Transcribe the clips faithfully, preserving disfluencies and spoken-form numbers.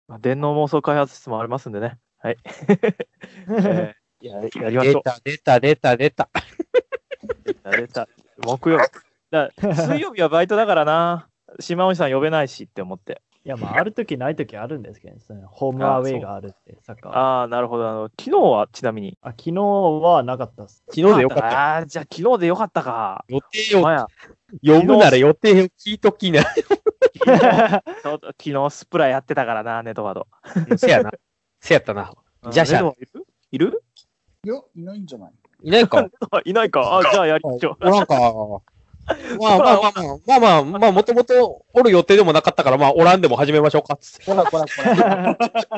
まあ、電脳妄想開発室もありますんでね。はい。えー、や、やりましょう。 出た、出た、出た、 出た。出た。木曜日。だ水曜日はバイトだからな。島内さん呼べないしって思って。 いや、まあ、あるときないときあるんですけどね。そのホームアウェイがあるって、サッカーは。 ああ、なるほど。あの、昨日はちなみに。 あ、昨日はなかったっす。 昨日でよかった。 ああ、じゃあ昨日でよかったか。 予定を、 まや呼ぶなら予定を聞いときな。 昨日スプラやってたからな、ネトワード。 せやな。せやったな。じゃあ、じゃあ。 いるいや、いないんじゃないいないか。 いないか。あ、じゃあやりましょう。 なんか、まあまあまあまあ、まあまあ、まあもともとおる予定でもなかったから、まあおらんでも始めましょうか。 こらこらこら。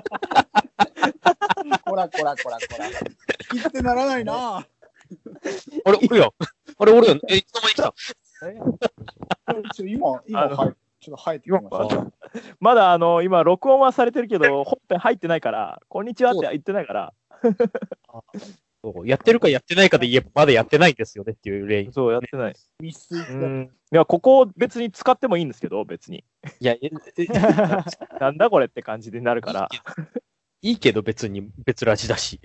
こらこらこらこら。聞いてならないな。 俺おるよ。俺おるよ。え、いつの間に来たちょ今、今、はい。ちょっと生えてきました。 まだあの、今、録音はされてるけど、本編入ってないから、こんにちはって言ってないから。 そうやってるかやってないかで言えば、まだやってないんですよねっていう例。 そう、やってない。 ミスイうんいや、ここを別に使ってもいいんですけど、別に。 いや、 なんだこれって感じになるから。 いいけど別に、別ラジだし。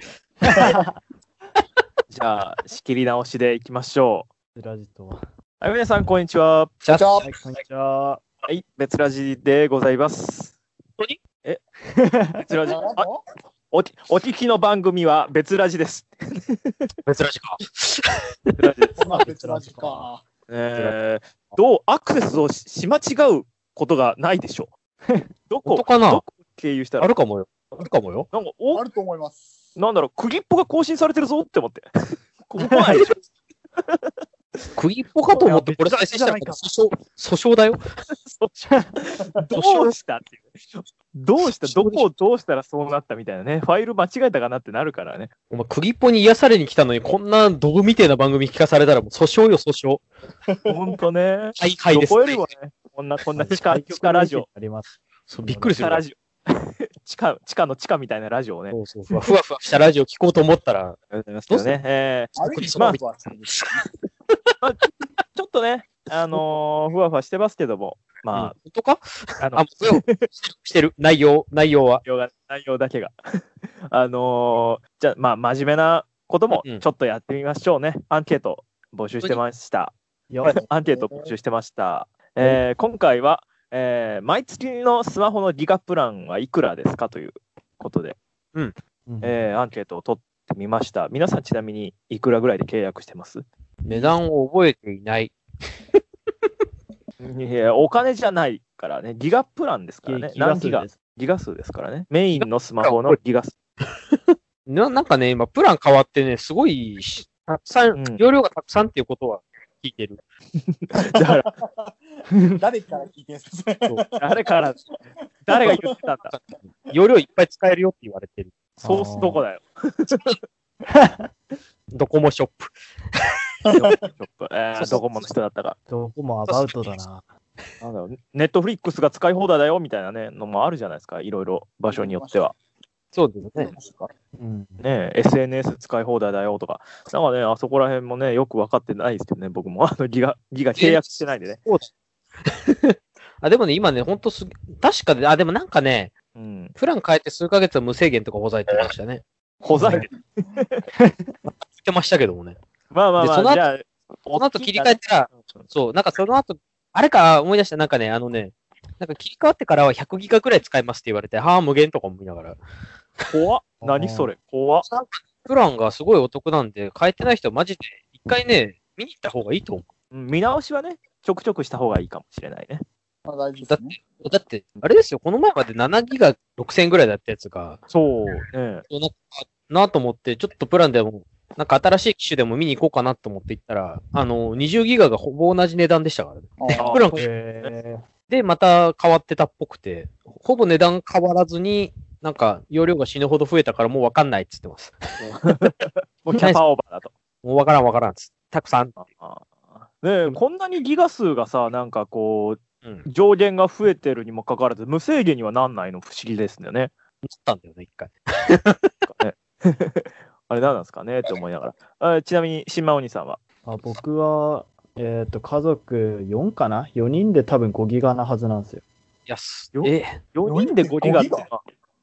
じゃあ、仕切り直しでいきましょう。別ラジとは。 はい、皆さん、こんにちは。 こんにちは。 はい、こんにちは。 はい、別ラジでございます。 本当にえ別ラジあおき、お聞きの番組は別ラジです。 別ラジか。 別ラジです。 まあ、別ラジか。 えー、どうアクセスをしし間違うことがないでしょう。どこかなどこ経由したらあるかもよ。あるかもよ。 なんかおあると思います。 なんだろう、釘っぽが更新されてるぞって思って。ここないでしょ。 釘っぽかと思って、これ再生したら訴訟、訴訟だよ。 どうしたっていう。どうしたどこをどうしたらそうなったみたいなね。ファイル間違えたかなってなるからね。 お前、釘っぽに癒されに来たのに、こんなドブみたいな番組聞かされたらもう訴訟よ、訴訟。ほんとね。 はいはいです、 ね。どこよりもね、こんな、こんな地下、地下ラジオ。 あります。 そう、びっくりする。 地下ラジオ。地下、地下の地下みたいなラジオをね。 そうそうそう。ふわふわしたラジオ聞こうと思ったら。 ありがとうございますけどね。えー、ある意味、まあ、 まあ、ちょっとね、あのー、ふわふわしてますけども、まあ、うん、 本当かあの、 あ、してる、内容、内容は。 内容が、内容だけが。あのー、じゃあ、まあ、真面目なこともちょっとやってみましょうね。うん、アンケート募集してました。アンケート募集してました。えー、今回は、えー、毎月のスマホのギガプランはいくらですかということで、 うんえー、アンケートを取ってみました。皆さんちなみにいくらぐらいで契約してます？ 値段を覚えていない。 いや、お金じゃないからね。ギガプランですからね。何ギガ？ギガ数ですからね。メインのスマホのギガ数。 な, なんかね、今、プラン変わってね、すごい、たくさん、うん、容量がたくさんっていうことは聞いてる。 だから誰から聞いてるんですか？ 誰から、誰が言ってたんだ。 容量いっぱい使えるよって言われてる。 ソースどこだよ。 ドコモショップ。 ドコモショップ。えー、ドコモの人だったか。 ドコモアバウトだな。 なんだろう、ネットフリックスが使い放題だよみたいなね、のもあるじゃないですか。いろいろ場所によっては。 そうですね。 うん、ね エスエヌエス 使い放題だよとか。なんかね、あそこら辺もね、よく分かってないですけどね、僕も。あのギガ、ギガ契約してないんでね。 あ、でもね、今ね、ほんとす、確かで、あ、でもなんかね、うん、プラン変えて数ヶ月は無制限とかほざいてましたね。 ほざいて言ってましたけどもね。 まあまあまあ、 その後、 じゃあ、 その後切り替えたら、そう、なんかその後、あれか思い出した、なんかね、あのね、なんか切り替わってからはひゃくギガくらい使えますって言われて、はぁ、無限とか思いながら。 怖っ。何それ怖っ。 プランがすごいお得なんで、変えてない人はマジで、一回ね、見に行った方がいいと思う。見直しはね、ちょくちょくした方がいいかもしれないね。 まあ、大事ですね。 だって、だって、あれですよ、この前までななギガろくせんえんぐらいだったやつが、 そう、ね、 な, なと思って、ちょっとプランでも、なんか新しい機種でも見に行こうかなと思って行ったら、あの、にじゅうギガがほぼ同じ値段でしたからね。プランで、また変わってたっぽくて、ほぼ値段変わらずに、なんか、容量が死ぬほど増えたからもうわかんないっつってます。 もうキャパオーバーだと。 もうわからんわからんっつって。たくさん。ねえ、こんなにギガ数がさ、なんかこう、うん、上限が増えてるにもかかわらず、無制限にはなんないの不思議ですよね。 なったんだよね、一回。 ね、あれ何なんですかねって思いながら。あちなみに、新馬お兄さんはあ僕は、えっ、ー、と、家族よんかな ?よ 人で多分ごギガなはずなんですよ。 やす。 え、よにんでごギガって、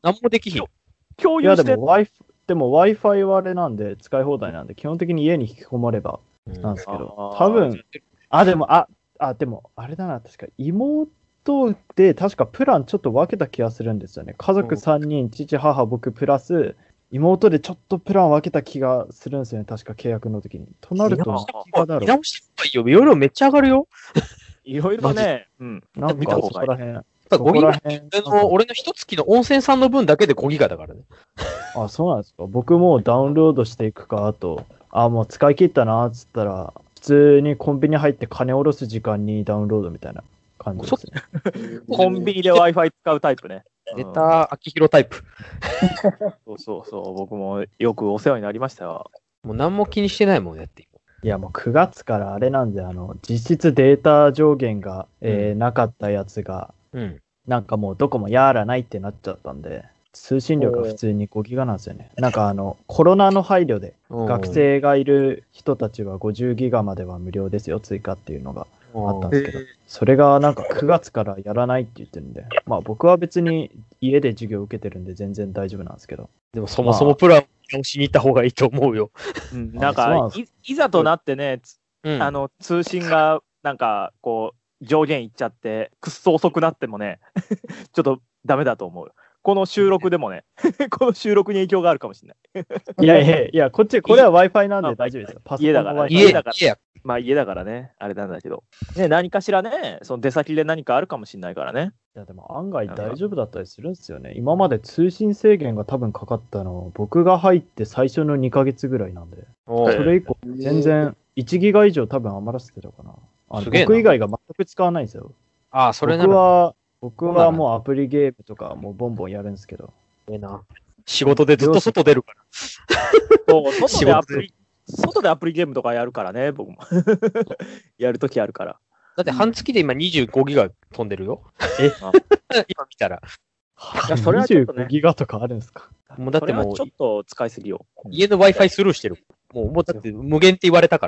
何もできひん。 いや、 共有してでも Wi-Fi、でも Wi-Fi はあれなんで、使い放題なんで、基本的に家に引き込まればなんですけど、 あー多分、あ、でも、あ、あ、でも、あれだな、確か妹で、確かプランちょっと分けた気がするんですよね。家族さんにん、父、母、僕、プラス、妹でちょっとプラン分けた気がするんですよね、確か契約の時に。となると、いかがだろ見直した方がいいよ。容量めっちゃ上がるよ。 いろいろね、うん。 う。なんか、 見た方がいいそこら辺。 ごギガ、 そこら辺俺の俺の一月の温泉さんの分だけでごギガだからね。 あ、そうなんですか。僕もダウンロードしていくか、あと、あ、もう使い切ったな、っつったら、普通にコンビニ入って金下ろす時間にダウンロードみたいな感じですね。 コンビニで Wi-Fi 使うタイプね。 出た、秋広タイプ。 そうそうそう、僕もよくお世話になりましたよ。 もう何も気にしてないもんねって。 いや、もうくがつからあれなんで、あの、実質データ上限が、えーなかったやつが、 うん。 なんかもうどこもやらないってなっちゃったんで、通信量が普通にごギガなんですよね。なんかあの、コロナの配慮で、学生がいる人たちはごじゅうギガまでは無料ですよ、追加っていうのがあったんですけど、それがなんかくがつからやらないって言ってるんで、まあ僕は別に家で授業受けてるんで全然大丈夫なんですけど。 でもそもそもプラン直しに行った方がいいと思うよ。 うん、なんかい、いざとなってね、 うん、 あの、通信が、なんか、こう、上限いっちゃって、くっそ遅くなってもね、ちょっとダメだと思う。この収録でもね、この収録に影響があるかもしれない。 いやいやいや、こっち、これは Wi-Fi なんで大丈夫ですよ。パソコン家だから、 の Wi-Fi 家だから、 家まあ家だからね、あれなんだけど、ね、何かしらね、その出先で何かあるかもしれないからね。 いやでも案外大丈夫だったりするんですよね。今まで通信制限が多分かかったの、僕が入って最初のにかげつぐらいなんで、それ以降全然いちギガ以上多分余らせてたかな。あの僕以外が全く使わないんですよ。 ああ、それな僕は、僕はもうアプリゲームとかもうボンボンやるんですけど。 ええな。仕事でずっと外出るから。 そう外でアプリ、外でアプリゲームとかやるからね、僕も。やるときあるから。 だって半月で今にじゅうごギガ飛んでるよ。 え今見たら。 いやそれはちょっとねにじゅうごギガとかあるんですか。 もうだってもうそれはちょっと使いすぎよ。 家の Wi-Fi スルーしてる。もう、もうだって無限って言われたから。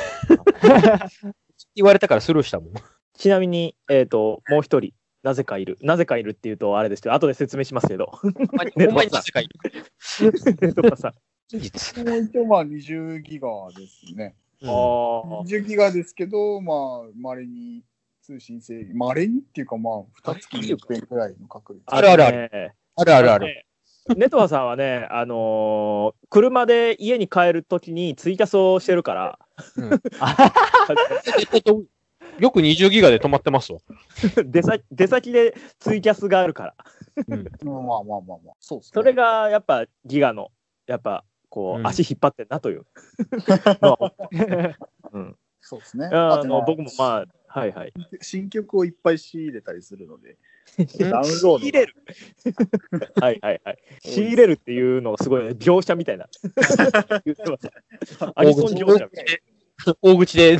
言われたからスルーしたもん。 ちなみに、えっ、と、もう一人、なぜかいる。なぜかいるっていうと、あれですけど、後で説明しますけど。 ほんまになぜかいる。 ネトバさん。 真実。 一応まあにじゅうギガですね。 ああにじゅうギガですけど、まあ、稀に通信制限、稀にっていうか、まあ、二月にいっぺんくらいの確率。 あるあるあるる。 あるあるある。 ネトワさんはね、あのー車で家に帰るときにツイキャスをしてるから、 よくにじゅうギガで止まってますわ。 出先出先でツイキャスがあるから、 うん、 まあまあまあまあ、そうですね。 それがやっぱギガの、やっぱこう、 うん足引っ張ってんなというのは、うん、 そうですね。 あの僕もまあ、はいはい。 新曲をいっぱい仕入れたりするので、ダウンロード。 仕入れるはいはいはい。仕入れるっていうのがすごいね、業者みたいな。言ってますアニソン業者みたいな。 大口で。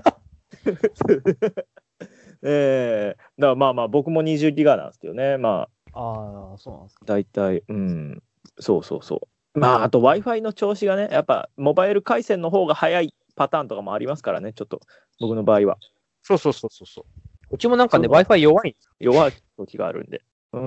ええー、だからまあまあ僕もにじゅうギガなんですけどね。まあ、 ああ、そうなんですか。 大体、うん、そうそうそう。まあ、あと Wi-Fi の調子がね、やっぱモバイル回線の方が早いパターンとかもありますからね、ちょっと僕の場合は。 そうそうそうそう。うちもなんかね、Wi-Fi 弱いんですよ。 弱い時があるんで。うん、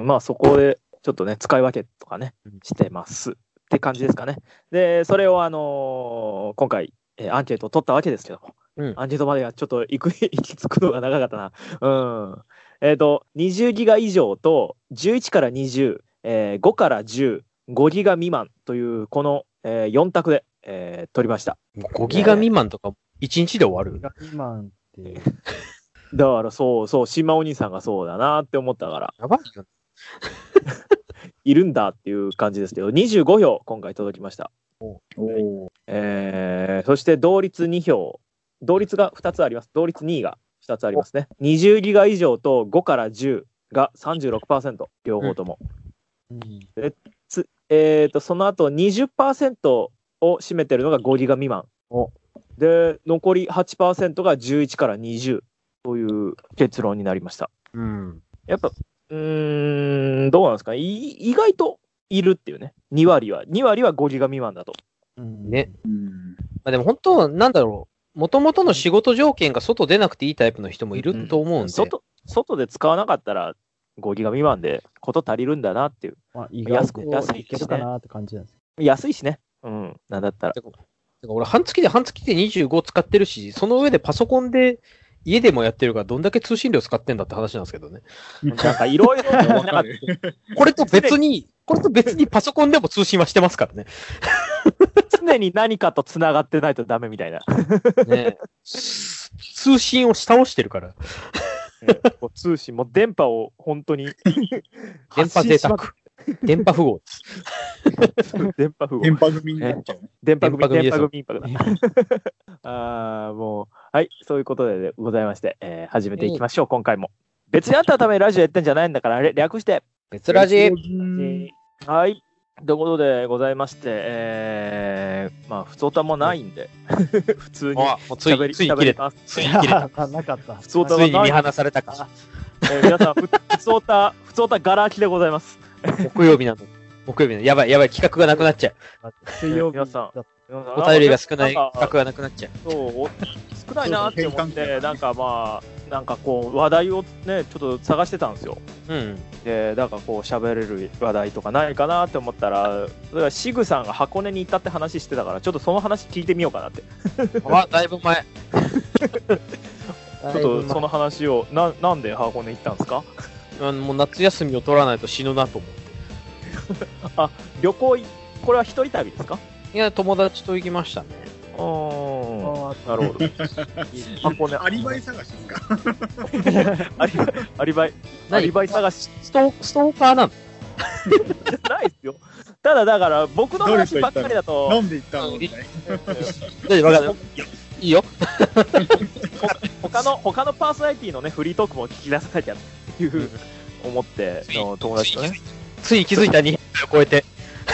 まあそこでちょっとね、使い分けとかね、してますって感じですかね。で、それをあのー今回、えーアンケートを取ったわけですけども、 うん、 アンケートまではちょっと行く行き着くのが長かったな。うん。えっ、と、にじゅうギガ以上と、じゅういちからにじゅう、えー、ごからじゅう、ごギガ未満という、この、えー、よん択で、えー、取りました。 ごギガ未満とかいちにちで終わる。 ごギガ未満って。 だからそうそう、島お兄さんがそうだなって思ったから、 やばいよ。 いるんだっていう感じですけど、にじゅうご票今回届きました。 おお。 えー、そして同率に票。同率がふたつあります。同率にいがふたつありますね。にじゅうギガ以上とごからじゅうが さんじゅうろくパーセント、両方とも。 うんでつえー、とその後 にじゅっパーセント を占めてるのがごギガ未満。で、残り はちパーセント がじゅういちからにじゅうという結論になりました。 うん。 やっぱ、うーん、どうなんですかね。い意外といるっていうね。に割は。に割はごギガ未満だと。 うんね。 うん。 まあでも本当、なんだろう。もともとの仕事条件が外出なくていいタイプの人もいると思うんで。 外、外で使わなかったら、 ごギガ未満でこと足りるんだなっていう。 まあ、意外と安いいけるかなって感じなんです。 安いしね。うん。なんだったら。 てか俺、半月で半月でにじゅうご使ってるし、その上でパソコンで家でもやってるからどんだけ通信量使ってんだって話なんですけどね。 なんかいろいろ、 これと別に、これと別にパソコンでも通信はしてますからね。 常に何かと繋がってないとダメみたいな。 ね、通信を倒してるから。 もう通信、もう電波を本当に。 電波贅沢。電波符号です。 電波符号。 電波組になっちゃうね。 電波組、電波組、電波組。ああ、もう、はい、そういうことでございまして、えー、始めていきましょう、今回も。別にあんたのためにラジオやってんじゃないんだから、略して。 別ラジ。 はい。ということでございまして、えー、まあ、普通歌もないんで、普通に喋り、喋ります。 ついに切れた。 なかった。 普通歌はない。 ついに見放されたか。 えー、皆さん、普通歌、普通歌ガラ空きでございます。 木曜日なの。木曜日なの。やばい、やばい、企画がなくなっちゃう。 水曜日。 皆さん、 お便りが少ない企画がなくなっちゃう。 そう、少ないなって思って、なんかまあ、なんかこう、話題をね、ちょっと探してたんですよ。 うん。 で、なんかこう、喋れる話題とかないかなって思ったら、それはシグさんが箱根に行ったって話してたから、ちょっとその話聞いてみようかなって。 あ、だいぶ前。 ちょっとその話を、な、なんで箱根行ったんですか？ あのもう夏休みを取らないと死ぬなと思って。 あ、旅行い、これは一人旅ですか？ いや、友達と行きましたね。 あー、なるほど。箱根。 アリバイ探しですか？ アリバイ、アリバイ、アリバイ探し。 ストー、ストーカーなの？ ないですよ。ただだから、僕の話ばっかりだと。 なんで行ったのみたいな。わかる。いいよ。 他の、他のパーソナリティのね、フリートークも聞き出さなきゃっていう、思って、の友達とね。 つい気づいたにひゃくを超えて。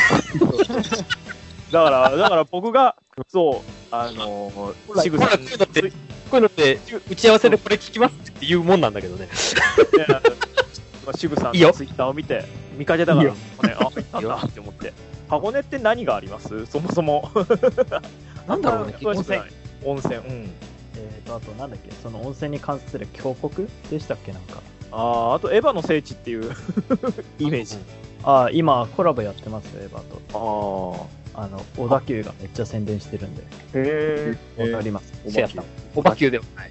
だから、だから僕が、そう、あのー、シグさん。こういうのって、打ち合わせでこれ聞きますって言うもんなんだけどね。 シグさんのツイッターを見て、見かけたから、ね、あ、行ったんだって思って。箱根って何があります？そもそも。 なんだろうね、 温泉。温泉、うん。 えーと、あとなんだっけ、その温泉に関する峡谷でしたっけ、なんか。 ああ、あとエヴァの聖地っていうイメージ。 ああ、今コラボやってますよ、エヴァと。 ああ。あの、小田急がめっちゃ宣伝してるんで。 へえ。わかります。 せやった。小田急ではない。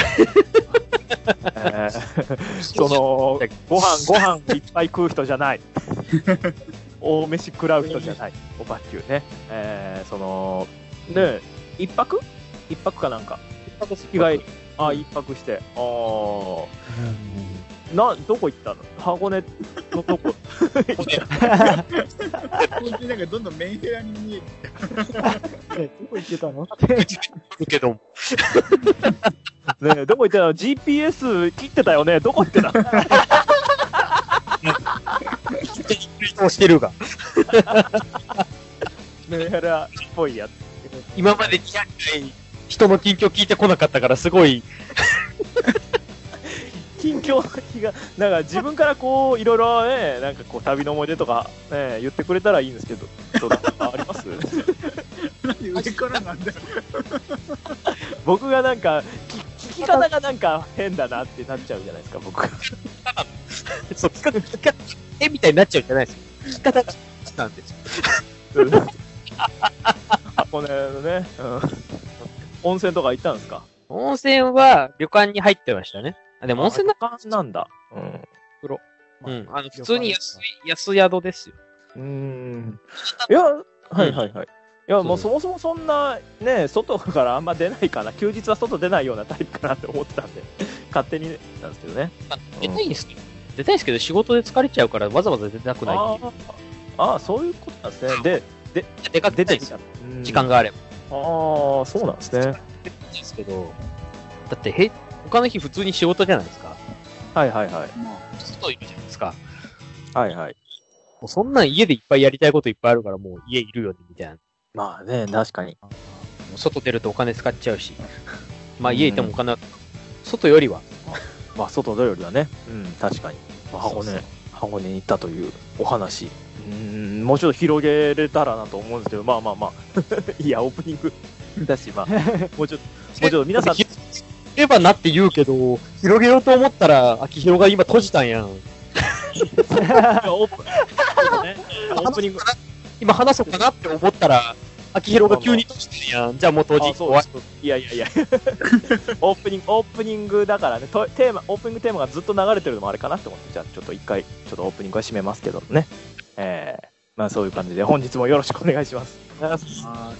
えー、その、ご飯、ご飯いっぱい食う人じゃない。大飯食らう人じゃない。小田急ね。えー、その、で、一泊一泊かなんか。 一泊日帰り。ああ、一泊して。ああ。な、どこ行ったの？箱根のどこ？ なんかどんどんメンヘラに見える。 どこ行ってたの？ けど。 ねえ、どこ行ってたの？ ジーピーエス 切ってたよね。どこ行ってたの？ そうしてるが。 メンヘラっぽいやつ。 今までにひゃっかい人の近況聞いてこなかったからすごい。 近況の気が、なんか自分からこう、いろいろね、なんかこう、旅の思い出とか、ね、言ってくれたらいいんですけど、どうだあります？ 上からなんだよ。 僕がなんか聞、聞き方がなんか変だなってなっちゃうじゃないですか、僕が。 そう、聞か、聞か、えみたいになっちゃうんじゃないですよ。聞き方がなんですよ。 箱根のね、うん、温泉とか行ったんですか？ 温泉は旅館に入ってましたね。あ、でも温泉旅館なんだ。うん。 風呂。うん。あの、普通に安い、安宿ですよ。 うーん。いや、はいはいはい。いや、もうそもそもそんな、ね、外からあんま出ないかな。休日は外出ないようなタイプかなって思ってたんで、勝手になんですけどね。 出たいんですけど、出たいんですけど、仕事で疲れちゃうからわざわざ出たくないっていう。 ああ、そういうことなんですね。で、で、 出か出たいんですよ。時間があれば。 ああ、そうなんですね。 出たいんですけど、だってへ、他の日普通に仕事じゃないですか。 はいはいはい。 外いるじゃないですか。 はいはい。 もうそんなん家でいっぱいやりたいこといっぱいあるからもう家いるよね、みたいな。 まあね、確かに。 外出るとお金使っちゃうし。まあ家いてもお金は、外よりは。 まあ外よりはね。うん、確かに。まあ、箱根、箱根に行ったというお話。うん、もうちょっと広げれたらなと思うんですけど、まあまあまあ。いや、オープニングだし、まあ、もうちょっと、もうちょっと皆さん。 ればなって言うけど、広げようと思ったら、秋広が今閉じたんやん。 オープン、ね、オープニング。 今話そうかなって思ったら、秋広が急に閉じてるやん。じゃあもう閉じ、終わいやいやいや。オープニング、オープニングだからね、テーマ、オープニングテーマがずっと流れてるのもあれかなと思って、じゃあちょっと一回、ちょっとオープニングは締めますけどね。えー、まあそういう感じで、本日もよろしくお願いします。お願いします。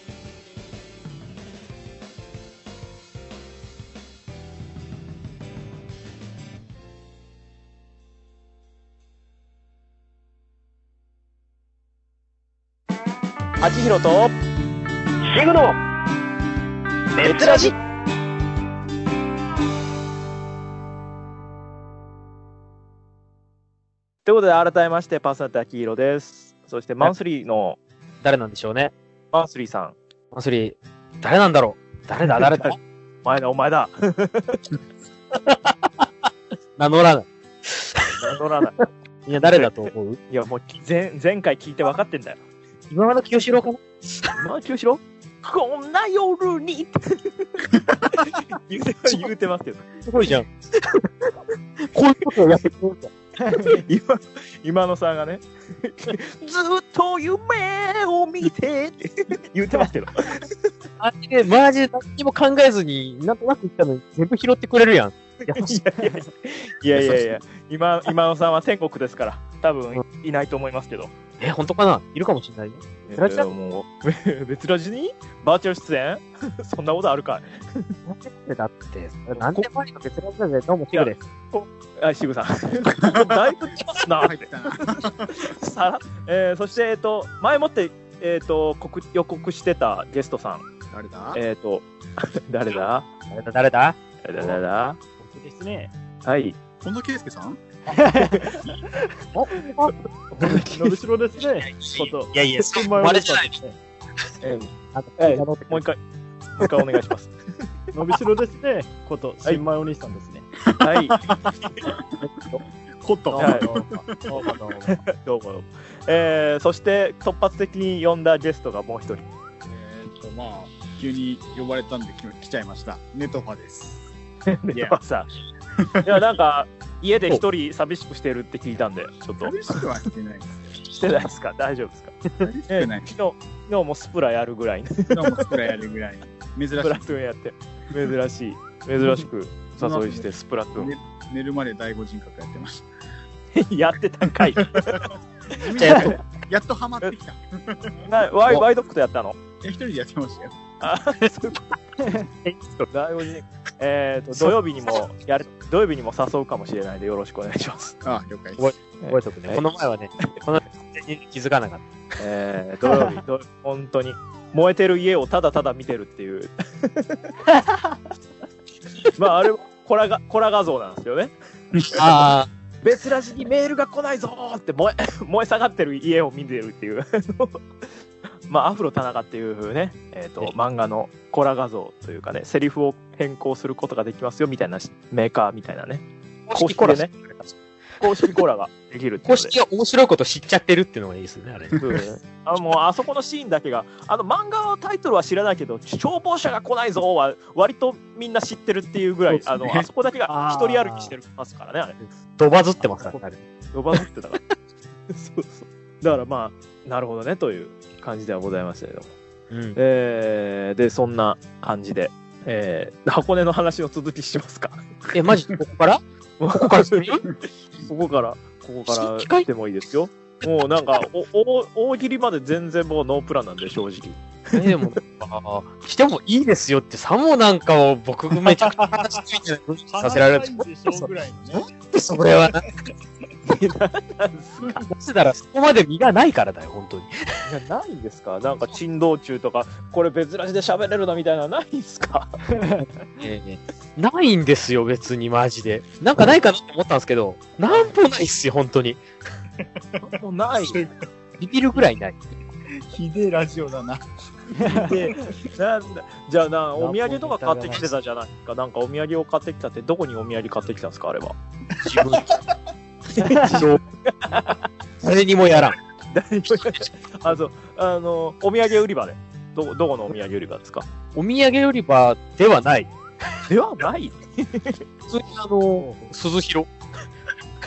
秋広とシグのメッツラジ。 ということで改めましてパーソナリティ秋広です。そしてマンスリーの誰なんでしょうね。 マンスリーさん。 マンスリー誰なんだろう。誰だ誰だ。 お前だお前だ。 名乗らない。 名乗らない。 いや誰だと思う？ いやもう前前回聞いて分かってんだよ。 今村清志郎かな？ 今村清志郎？こんな夜に言うて言うてますけど。 すごいじゃん。こういうことをやってくるんだ。 今今野さんがね、ずっと夢を見てって言うてますけど。 あれマジで何にも考えずになんとなく言ったのに全部拾ってくれるやん。 いやいやいやいや、今今野さんは天国ですから多分いないと思いますけど。 え、本当かな？いるかもしれないね。 えー、もう別ラジにバーチャル出演そんなことあるかい？ だって、何年前か別ラジでどうもシグです。 あ、シグさん。だいぶ来ますなって。さら、えー、そして、えっと、前もって、えっと、告予告してたゲストさん。 誰だ？ えっと、誰だ誰だ誰だ誰だ誰だ僕ですね。 はい。 近藤圭介さん？ お伸びしろですね。 いやいや、そんなれじゃない。 えー、もう一回、もう一回お願いします。 伸びしろですね。こと、新米お兄さんですね。 はい。 こと。 どうもどうも。どうもどうも。 どうも。えー、そして突発的に呼んだゲストがもう一人。 えーっと、まあ、急に呼ばれたんで来ちゃいました。ネトファです。 ネトファさん。いや、なんか、家で一人寂しくしてるって聞いたんで、ちょっと。 寂しくはしてないです。 してないですか？大丈夫ですか？ 寂しくない。 昨日、昨日もスプラやるぐらい。 昨日もスプラやるぐらい。珍しい。 スプラトゥーンやって。珍しい。珍しく誘いしてスプラトゥーン。 寝, 寝るまで第五人格やってました。 やってたんかい。 やっと、やっとハマってきた。 ワイ、ワイドックとやったの？ え、一人でやってましたよ。 あ、そういうこと。第五人。えっと、土曜日にも、やる、土曜日にも誘うかもしれないので、よろしくお願いします。 あ、了解です。 覚えておくね。この前はね、この全然気づかなかった。 えー、土曜日、土本当に、燃えてる家をただただ見てるっていう。まあ、あれ、コラが、コラ画像なんですよね。 ああ。 別ラジにメールが来ないぞーって燃え、燃え下がってる家を見てるっていう。まあ、アフロ田中っていうね、えっと、漫画のコラ画像というかね、セリフを変更することができますよみたいなメーカーみたいなね。 公式コラね。 公式コラができるって公式が面白いこと知っちゃってるっていうのがいいですね、あれ。 うん、あもうあそこのシーンだけが、あの漫画のタイトルは知らないけど、消防車が来ないぞは割とみんな知ってるっていうぐらい、あのあそこだけが一人歩きしてますからね、あれ。 ドバズってますからね、あれ。 ドバズってたから。そうそう。だからまあ、なるほどねという感じではございましたけども。うん、えー、で、そんな感じで、えー、箱根の話の続きしますか。 え、マジここからここからここから、ここから来てもいいですよ。もうなんか、おお大喜利まで全然もうノープランなんで、正直。 えでも、あしてもいいですよって、さもなんかを僕めちゃくちゃ話ついてさせられる。 ぐらいのね。 それはなんか。なぜならそこまで身がないからだよ、本当に。いや、ないんですか？なんか珍道中とか、これ別ラジで喋れるなみたいなのないんですか？ えー、ないんですよ、別にマジで。なんかないかなって思ったんですけど、なんもないっすよ、本当に。 もうない。 ビビるぐらいない。 ひでえラジオだな。 でなんだじゃあな、お土産とか買ってきてたじゃないですか。なんかお土産を買ってきたって、どこにお土産買ってきたんですか、あれは。 自分。誰にもやらん。 誰にもやらん。あの、あの、お土産売り場で。ど、どこのお土産売り場ですか？ お土産売り場ではない。 ではない普通にあの、鈴広。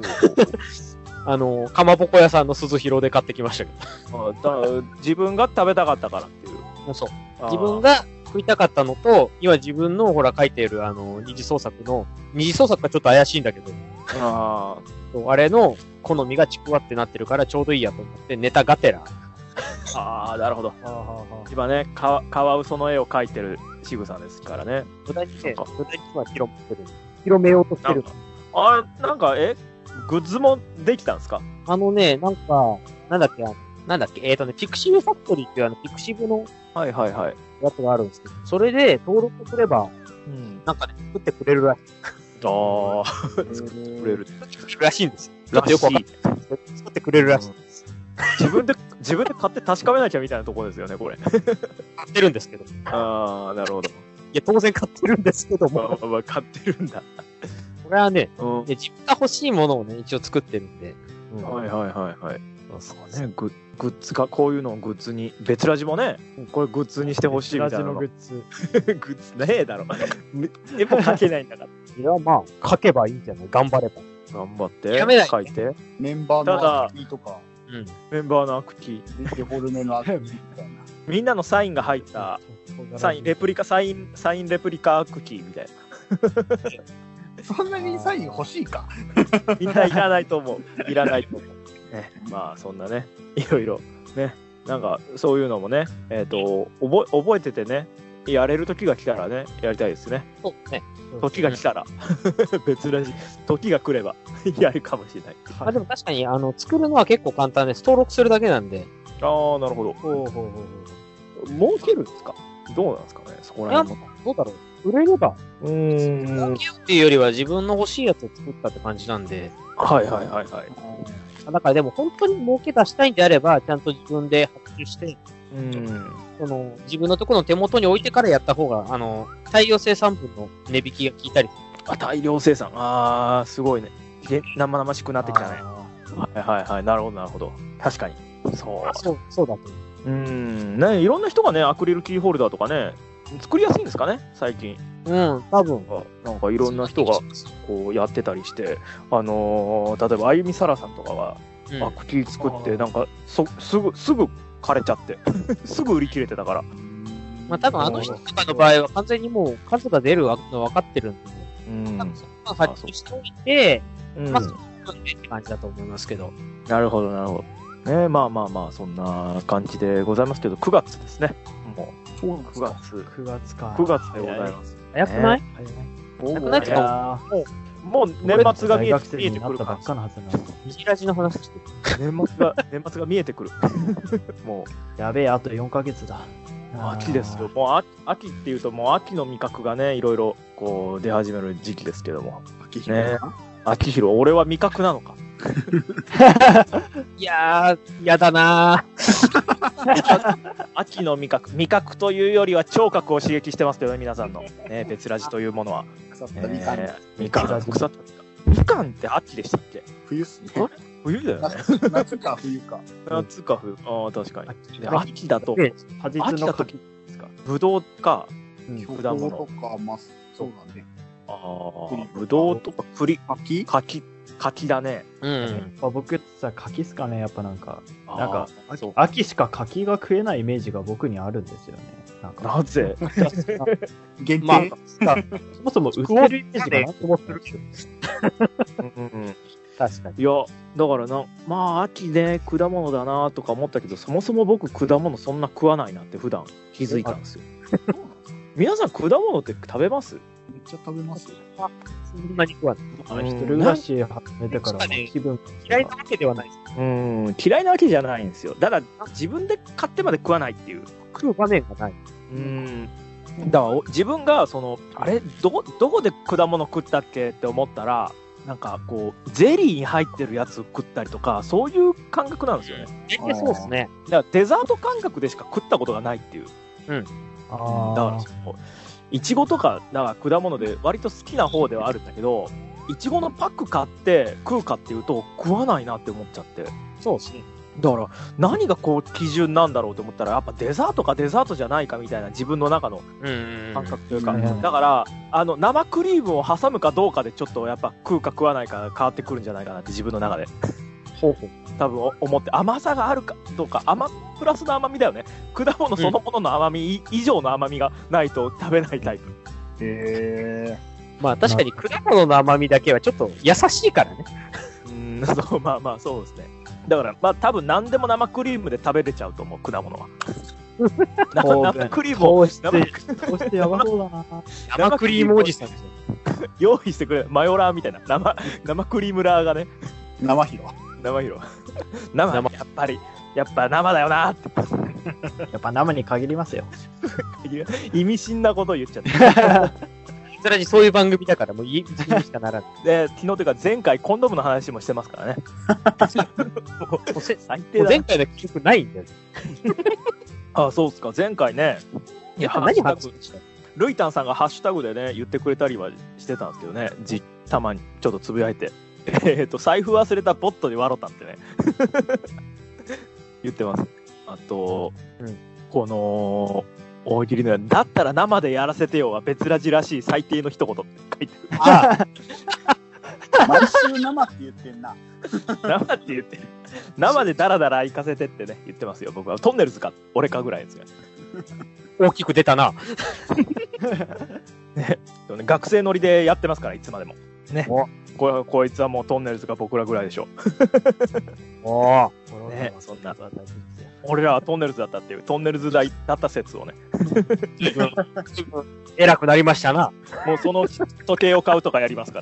あの、かまぼこ屋さんの鈴広で買ってきましたけど。あだ自分が食べたかったからっていう。 そう。自分が食いたかったのと、今自分のほら書いているあの、二次創作の、二次創作がちょっと怪しいんだけど、ああれの好みがちくわってなってるからちょうどいいやと思ってネタがてら。 ああ、なるほど。今ね、カワウソの絵を描いてるシグさんですからね。 無駄にね、無駄には広めてる。広めようとしてる。 あれ、なんか、えグッズもできたんですか？ あのね、なんか、なんだっけ、なんだっけ、えっとね、ピクシブファクトリーっていうあの、ピクシブの、 はいはいはい。 やつがあるんですけど、それで登録すれば、うん、なんかね、作ってくれるらしい。 ああ、作ってくれる。 作ってくれるらしいんですよ。ちょっとよくわかんない。作ってくれるらしいんです。 自分で、自分で買って確かめなきゃみたいなところですよね、これ。 買ってるんですけど。 ああ、なるほど。いや、当然買ってるんですけども。 まあまあ、買ってるんだ。 これはね、うん、自分が欲しいものをね、一応作ってるんで。 うん、はいはいはいはい。そうね、グッグッズが、こういうのをグッズに、別ラジもね、これグッズにしてほしいみたいなの。 別ラジのグッズ。 グッズねえだろ。やっぱ書けないんだから。 いや、まあ、書けばいいじゃない。頑張れば。 頑張って。 やめない。 書いて。 メンバーのアクキーとか。 うん。メンバーのアクキー。デフォルメのアクキーみたいな。 みんなのサインが入った、サイン、レプリカ、サイン、サインレプリカアクキーみたいな。そんなにサイン欲しいか。 みんないらないと思う。いらないと思う。ね、まあそんなね、いろいろね、なんかそういうのもね、えっ、ー、と覚え覚えててね、やれる時が来たらね、やりたいですね。 そうね。 時が来たら別らし時が来ればやるかもしれない。 まあでも確かにあの作るのは結構簡単です。登録するだけなんで。 ああ、なるほど。ほうほうほう。儲けるんですか？どうなんですかね、そこら辺も。 どうだろう。売れれば。 うーん。 儲けようっていうよりは自分の欲しいやつを作ったって感じなんで。 はいはいはいはい。 だからでも本当に儲け出したいんであれば、ちゃんと自分で発注して、 うん、 その自分のところの手元に置いてからやった方が、あの、大量生産分の値引きが効いたり。 あ、大量生産。ああ、すごいね。生々しくなってきたね。はいはいはい。なるほどなるほど。確かに。そう。 そう、そうだと。 うん。ね、いろんな人がね、アクリルキーホルダーとかね、作りやすいんですかね、最近。 うん、多分。 なんかいろんな人がこうやってたりして、あのー、例えばあゆみさらさんとかは、うん、アクキー作って、なんかそすぐ、すぐ枯れちゃって、すぐ売り切れてたから。 まあ多分あの人とかの場合は完全にもう数が出るの分かってるんで、うん、多分そこは発注しておいて、うん、まあ、そうって感じだと思いますけど。 なるほど、なるほど。ね、まあまあまあ、そんな感じでございますけど、くがつですね。もう、くがつ。 くがつか。 くがつでございます。 早くない？ 早くないってか、もう、もう年末が見えて、見えてくるばっかのはずなの。 右ラジの話してる。年末が、年末が見えてくる。もう。やべえ、あとよんかげつだ。 秋ですよ。もう秋、秋っていうと、もう秋の味覚がね、いろいろ、こう、出始める時期ですけども。 秋広ね。 秋広、俺は味覚なのか。 いやー、やだなー。 秋の味覚、味覚というよりは聴覚を刺激してますけどね、皆さんの。ね、別ラジというものは。 腐ったみかん。 みかん、腐ったみかん。みかんって秋でしたっけ？ 冬っすね。 冬だよね。 夏か冬か。 夏か冬。ああ、確かに。秋だと、 秋の時ですか。ぶどうか、 果物とか、まあ、そうだね。 ああ、ぶどうとか栗。 柿柿。柿だね。 うん。 僕さ、柿っすかね、やっぱなんか。なんか、秋しか柿が食えないイメージが僕にあるんですよね。 なんかなぜ限定、 まあ、そもそも売ってるイメージがなく思ってるけど。 確かに。 いや、だからな、まあ、秋ね、果物だなとか思ったけど、そもそも僕、果物そんな食わないなって普段気づいたんですよ。皆さん、果物って食べます？ めっちゃ食べますよ。 そんなに食わない。 一人暮らし始めてから気分嫌いなわけではないです。 うん、嫌いなわけじゃないんですよ。だから、自分で買ってまで食わないっていう。 食う場面がない。 うん。だから、自分が、その、あれ、どこ、どこで果物食ったっけって思ったら、なんか、こう、ゼリーに入ってるやつ食ったりとか、そういう感覚なんですよね。 そうですね。 だから、デザート感覚でしか食ったことがないっていう。 うん。 あだからその、いちごとか、だから果物で割と好きな方ではあるんだけど、いちごのパック買って食うかっていうと食わないなって思っちゃって。 そうですね。 だから何がこう基準なんだろうと思ったらやっぱデザートかデザートじゃないかみたいな自分の中の感覚というか、 うんうんうん、 だからあの生クリームを挟むかどうかでちょっとやっぱ食うか食わないか変わってくるんじゃないかなって自分の中でほうほう多分思って、甘さがあるかどうか、甘プラスの甘みだよね。果物そのものの甘み以上の甘みがないと食べないタイプ。 へー。まあ確かに果物の甘みだけはちょっと優しいからね。 うん、そう、まあまあそうですね。だからまあ多分何でも生クリームで食べれちゃうと思う、果物は。生クリームを糖質、糖質やばそうだな。 生クリームおじさんですよ。 用意してくれ、マヨラーみたいな生生クリームラーがね。 生ヒロ。 生ヒロ。生、やっぱり、やっぱ生だよなって。 やっぱ生に限りますよ。 意味深なことを言っちゃった。 さらにそういう番組だからもう意味深にしかならない。 で、昨日というか前回コンドームの話もしてますからね。もう最低だ。 前回の記憶ないんだよ。 ああ、そうっすか。前回ね。 いや、何話したルイタンさんがハッシュタグでね、言ってくれたりはしてたんですけどね。じ、たまにちょっとつぶやいて。えっと、財布忘れたポットで笑ったんってね。言ってます。あと、うん、この、大喜利のやだったら生でやらせてよは別ラジらしい最低の一言って書いてる。 ああ毎週生って言ってんな。 生って言ってる。生でダラダラ行かせてってね、言ってますよ、僕は。トンネルズか、俺かぐらいですよ。 大きく出たな。 ね、学生乗りでやってますから、いつまでも。ね。こ, こいつはもうトンネルズか僕らぐらいでしょ。 おー。ね、そんな。俺らはトンネルズだったっていう、トンネルズ代だった説をね。 偉くなりましたな。 もうその時計を買うとかやりますから。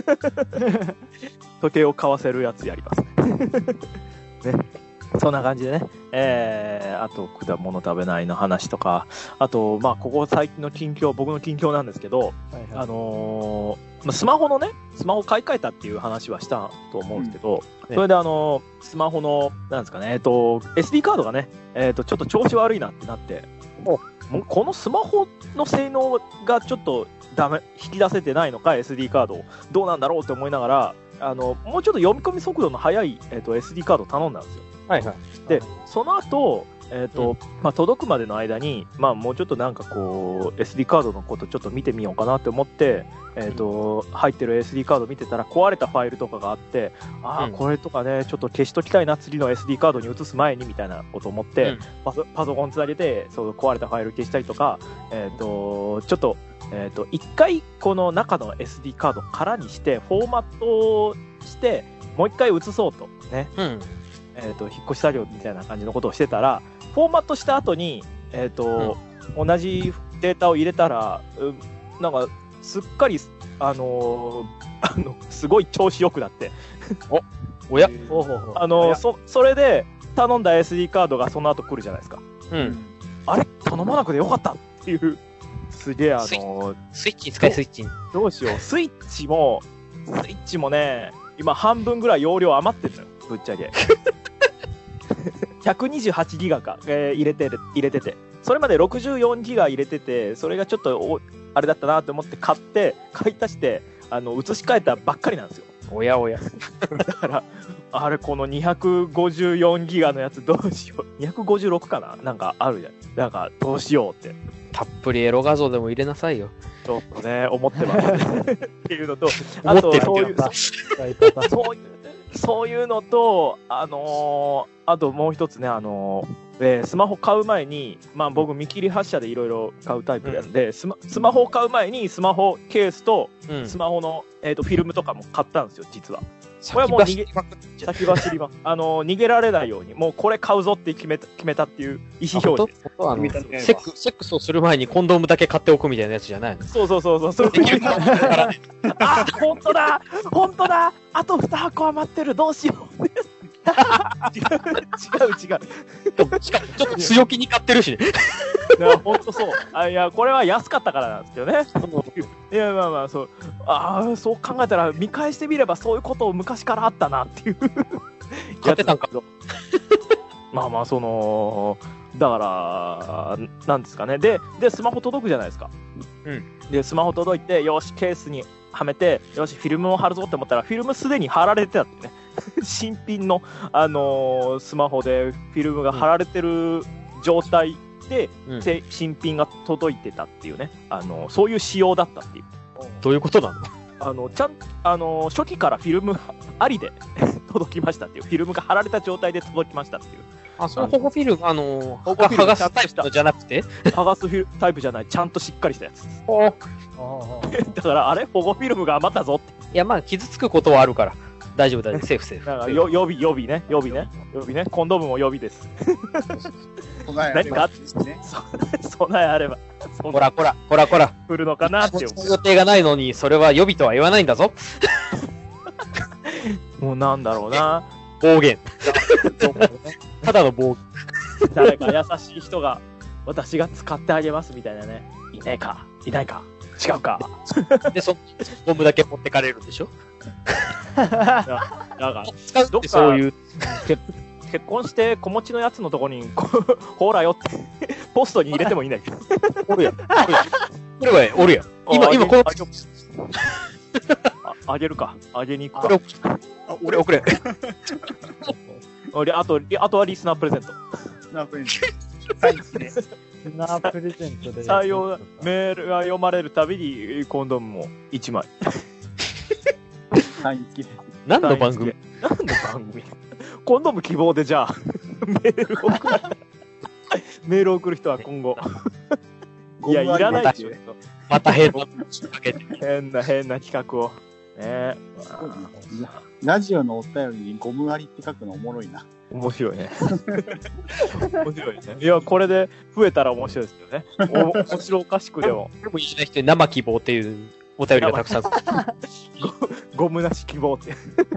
時計を買わせるやつやります。ね。そんな感じでね。えー、あと、果物食べないの話とか、あと、まあ、ここ最近の近況、僕の近況なんですけど、はいはい、あのー、スマホのね、スマホ買い替えたっていう話はしたと思うんですけど、うん、それであのー、スマホの、なんですかね、えっと、エスディー カードがね、えっと、ちょっと調子悪いなってなって、もうこのスマホの性能がちょっとダメ、引き出せてないのか、エスディー カードを、どうなんだろうって思いながら、あの、もうちょっと読み込み速度の速い、えっと、エスディー カードを頼んだんですよ。 はいはい。 で、その後、えっと、うん、まあ、届くまでの間に、まあ、もうちょっとなんかこう、エスディー カードのことちょっと見てみようかなって思って、えっと、入ってる エスディー カード見てたら壊れたファイルとかがあって、ああ、うん、これとかね、ちょっと消しときたいな、次の エスディー カードに移す前にみたいなことを思って、うん、パソ、パソコンつなげて、そう、壊れたファイル消したりとか、えっと、ちょっと、えっと、一回この中の エスディー カード空にして、フォーマットして、もう一回移そうと、ね。うんえー、と引っ越し作業みたいな感じのことをしてたら、フォーマットした後に、えーとうん、同じデータを入れたら、うん、なんかすっかり、あのー、あのすごい調子よくなっておおやあのー、そ, それで頼んだ エスディー カードがその後来るじゃないですか、うん、あれ頼まなくてよかったっていうすげえあのー、 スイッチに使いスイッチにどうしようスイッチもスイッチもね今半分ぐらい容量余ってるのよぶっちゃけひゃくにじゅうはちギガか、えー、入れてる入れててそれまでろくじゅうよんギガ入れててそれがちょっとおあれだったなと思って買って買い足してあの移し替えたばっかりなんですよ。 おやおやだからあれこのにひゃくごじゅうよんギガのやつどうしようにひゃくごじゅうろくかななんかあるじゃんなんかどうしようってたっぷりエロ画像でも入れなさいよちょっとね思ってますっていうのとあとそういうそういうそういうのと、あのー、あともう一つね、あのーえー、スマホ買う前に、まあ僕見切り発車でいろいろ買うタイプなんで、うん、スマ、スマホを買う前にスマホケースとスマホの、うん、えーと、フィルムとかも買ったんですよ、実は。これはもう逃げ、先走ります。あのー、逃げられないように、もうこれ買うぞって決めた、決めたっていう意思表示です。 あのセック、セックスをする前にコンドームだけ買っておくみたいなやつじゃないの？ そうそうそうそう。それできるからね。あ、ほんとだほんとだあとに箱余ってるどうしよう違う違う違うしかもちょっと強気に買ってるしねいやほんとそうあいやこれは安かったからなんですけどねいやまあまあそうあそう考えたら見返してみればそういうことを昔からあったなっていう買ってたんかまあまあそのだからなんですかねででスマホ届くじゃないですか、うん、でスマホ届いてよしケースにはめてよしフィルムを貼るぞって思ったらフィルムすでに貼られてたってね新品の、あのースマホでフィルムが貼られてる状態で、うん、新品が届いてたっていうね、あのー、そういう仕様だったっていう。 どういうことなの？ あのちゃんあの初期からフィルムありで届きましたっていう、フィルムが貼られた状態で届きましたっていう。 あ、その保護フィルム、あのー、剥がすタイプじゃなくて剥がすフィルタイプじゃない、ちゃんとしっかりしたやつ。だからあれ保護フィルムが余ったぞって。 いや、まあ傷つくことはあるから大丈夫大丈夫、セーフセーフ。 だからよ予備予備ね予備ね予備ねコンドームも予備です。何か備えあれば。 こらこらこらこら来るのかなって思う。 予定がないのにそれは予備とは言わないんだぞ。 もうなんだろうな、 暴言。ただの暴言。 誰か優しい人が私が使ってあげますみたいなね。いないかいないか違うか。 でそゴムだけ持ってかれるんでしょ。 だから使うってそういう結婚して子持ちのやつのとこにほらよってポストに入れてもいいんだけど。 おるやんおるやんおるやん。今今このあげるかあげに行くか。俺送れ。 俺あとあとはリスナープレゼント。 リスナープレゼント。サインしてね。 リスナープレゼントで採用メールが読まれるたびにコンドームもいちまい。 サイン付き。 何の番組？ 何の番組？コンドーム希望でじゃあメールを送るメールを送る人は今後いやいらないっていう。 また変な変な変な企画をね。 ラジオのお便りにゴム割りって書くのおもろいな。 面白いね。面白いね。いやこれで増えたら面白いですよね。お面白おかしくでも。 でも言えない人に生希望っていうお便りがたくさん。 ゴムなし希望って。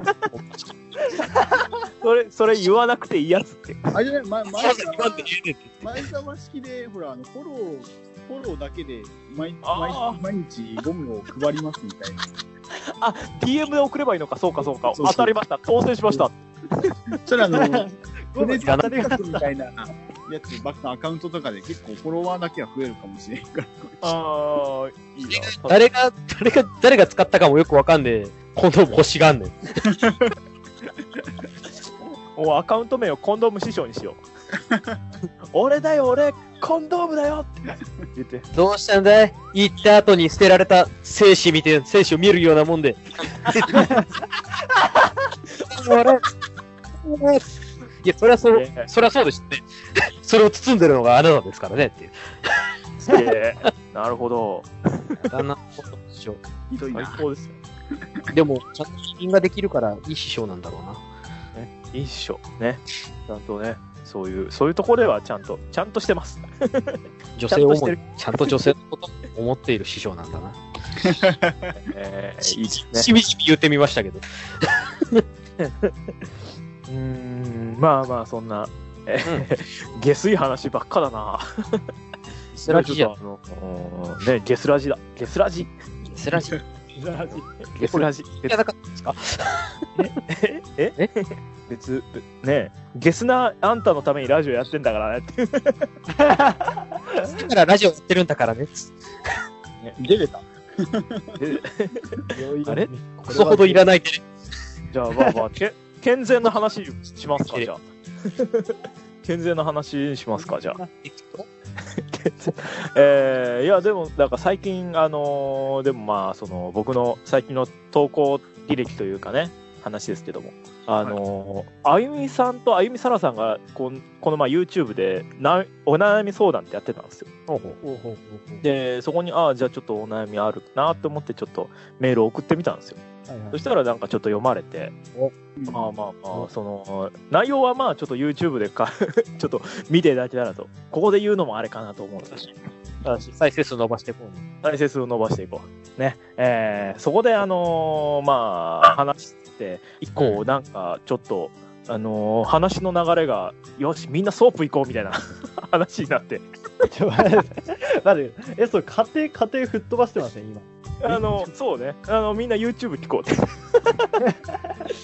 それそれ言わなくていいやつって。 あれじゃない、ま、前澤前澤式でほらあのフォローフォローだけで毎毎毎日ゴムを配りますみたいな。 あ、ディーエム で送ればいいのか。そうかそうか。そうそう当たりました。当選しました。 それあのプレゼントみたいなやつばっかアカウントとかで結構フォロワーだけは増えるかもしれんから。 ああいいな。 誰が誰が誰が使ったかもよくわかんねえ。コンドーム欲しがんねん。 おアカウント名をコンドーム師匠にしよう。俺だよ俺コンドームだよって言って。 どうしたんだい？言った後に捨てられた精子見て精子を見るようなもんで。いやそりゃそうそりゃそうですね。それを包んでるのがあなたですからねっていう。 えー、なるほど。 あんなことでしょ。 ひどいな。 最高ですよ。 でもちゃんと否認ができるからいい師匠なんだろうな。 ね、いい師匠ね。ちゃんとね。そういうそういうところではちゃんとちゃんとしてます。 女性を思いちゃんと女性のことを思っている師匠なんだな。 えー、いいですね。 しみじみ言ってみましたけど。 うーんまあまあそんな、えーうん、下水話ばっかだな。 ゲスラジじゃん。 ねゲスラジだ。ゲスラジ。 ゲスラジ。 ゲスラジ。 いやなかったんですか？ えええ別ねゲスなあんたのためにラジオやってんだからねって。 だからラジオやってるんだからね。 出れた。 あれ？ クソほどいらないで。 じゃあまあまあけ健全な話しますかじゃあ。健全な話しますかじゃあ。えー、いやでもなんか最近あのー、でもまあその僕の最近の投稿履歴というかね話ですけどもあのーはい、あゆみさんとあゆみさらさんがここのまあ YouTube でなお悩み相談ってやってたんですよ。ほうほうほうほうでそこにああじゃあちょっとお悩みあるなと思ってちょっとメールを送ってみたんですよ。はいはい、そしたらなんかちょっと読まれて、まあまあまあその内容はまあちょっと YouTube でかちょっと見ていただけたらとここで言うのもあれかなと思うんですし、 再生数伸ばしていこうね。 再生数を伸ばしていこうね。えー、そこであのー、まあ話して一個なんかちょっと、あのー、話の流れがよしみんなソープ行こうみたいな話になって。 ちょ待って待ってえそれ家庭家庭吹っ飛ばしてません今。 あのそうねあのみんな YouTube 聞こうって。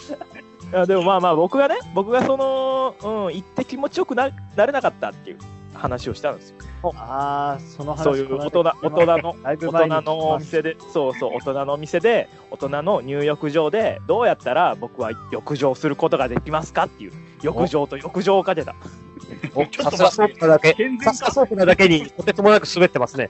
いやでもまあまあ僕がね僕がその、うん、言って気持ちよくななれなかったっていう話をしたんですよ。 ああ、その話。 そういう大人、大人の、大人のお店で、そうそう、大人のお店で、大人の入浴場で、どうやったら僕は浴場することができますかっていう、浴場と浴場をかけた。 さすがソープなだけ、さすがソープなだけに、とてつもなく滑ってますね。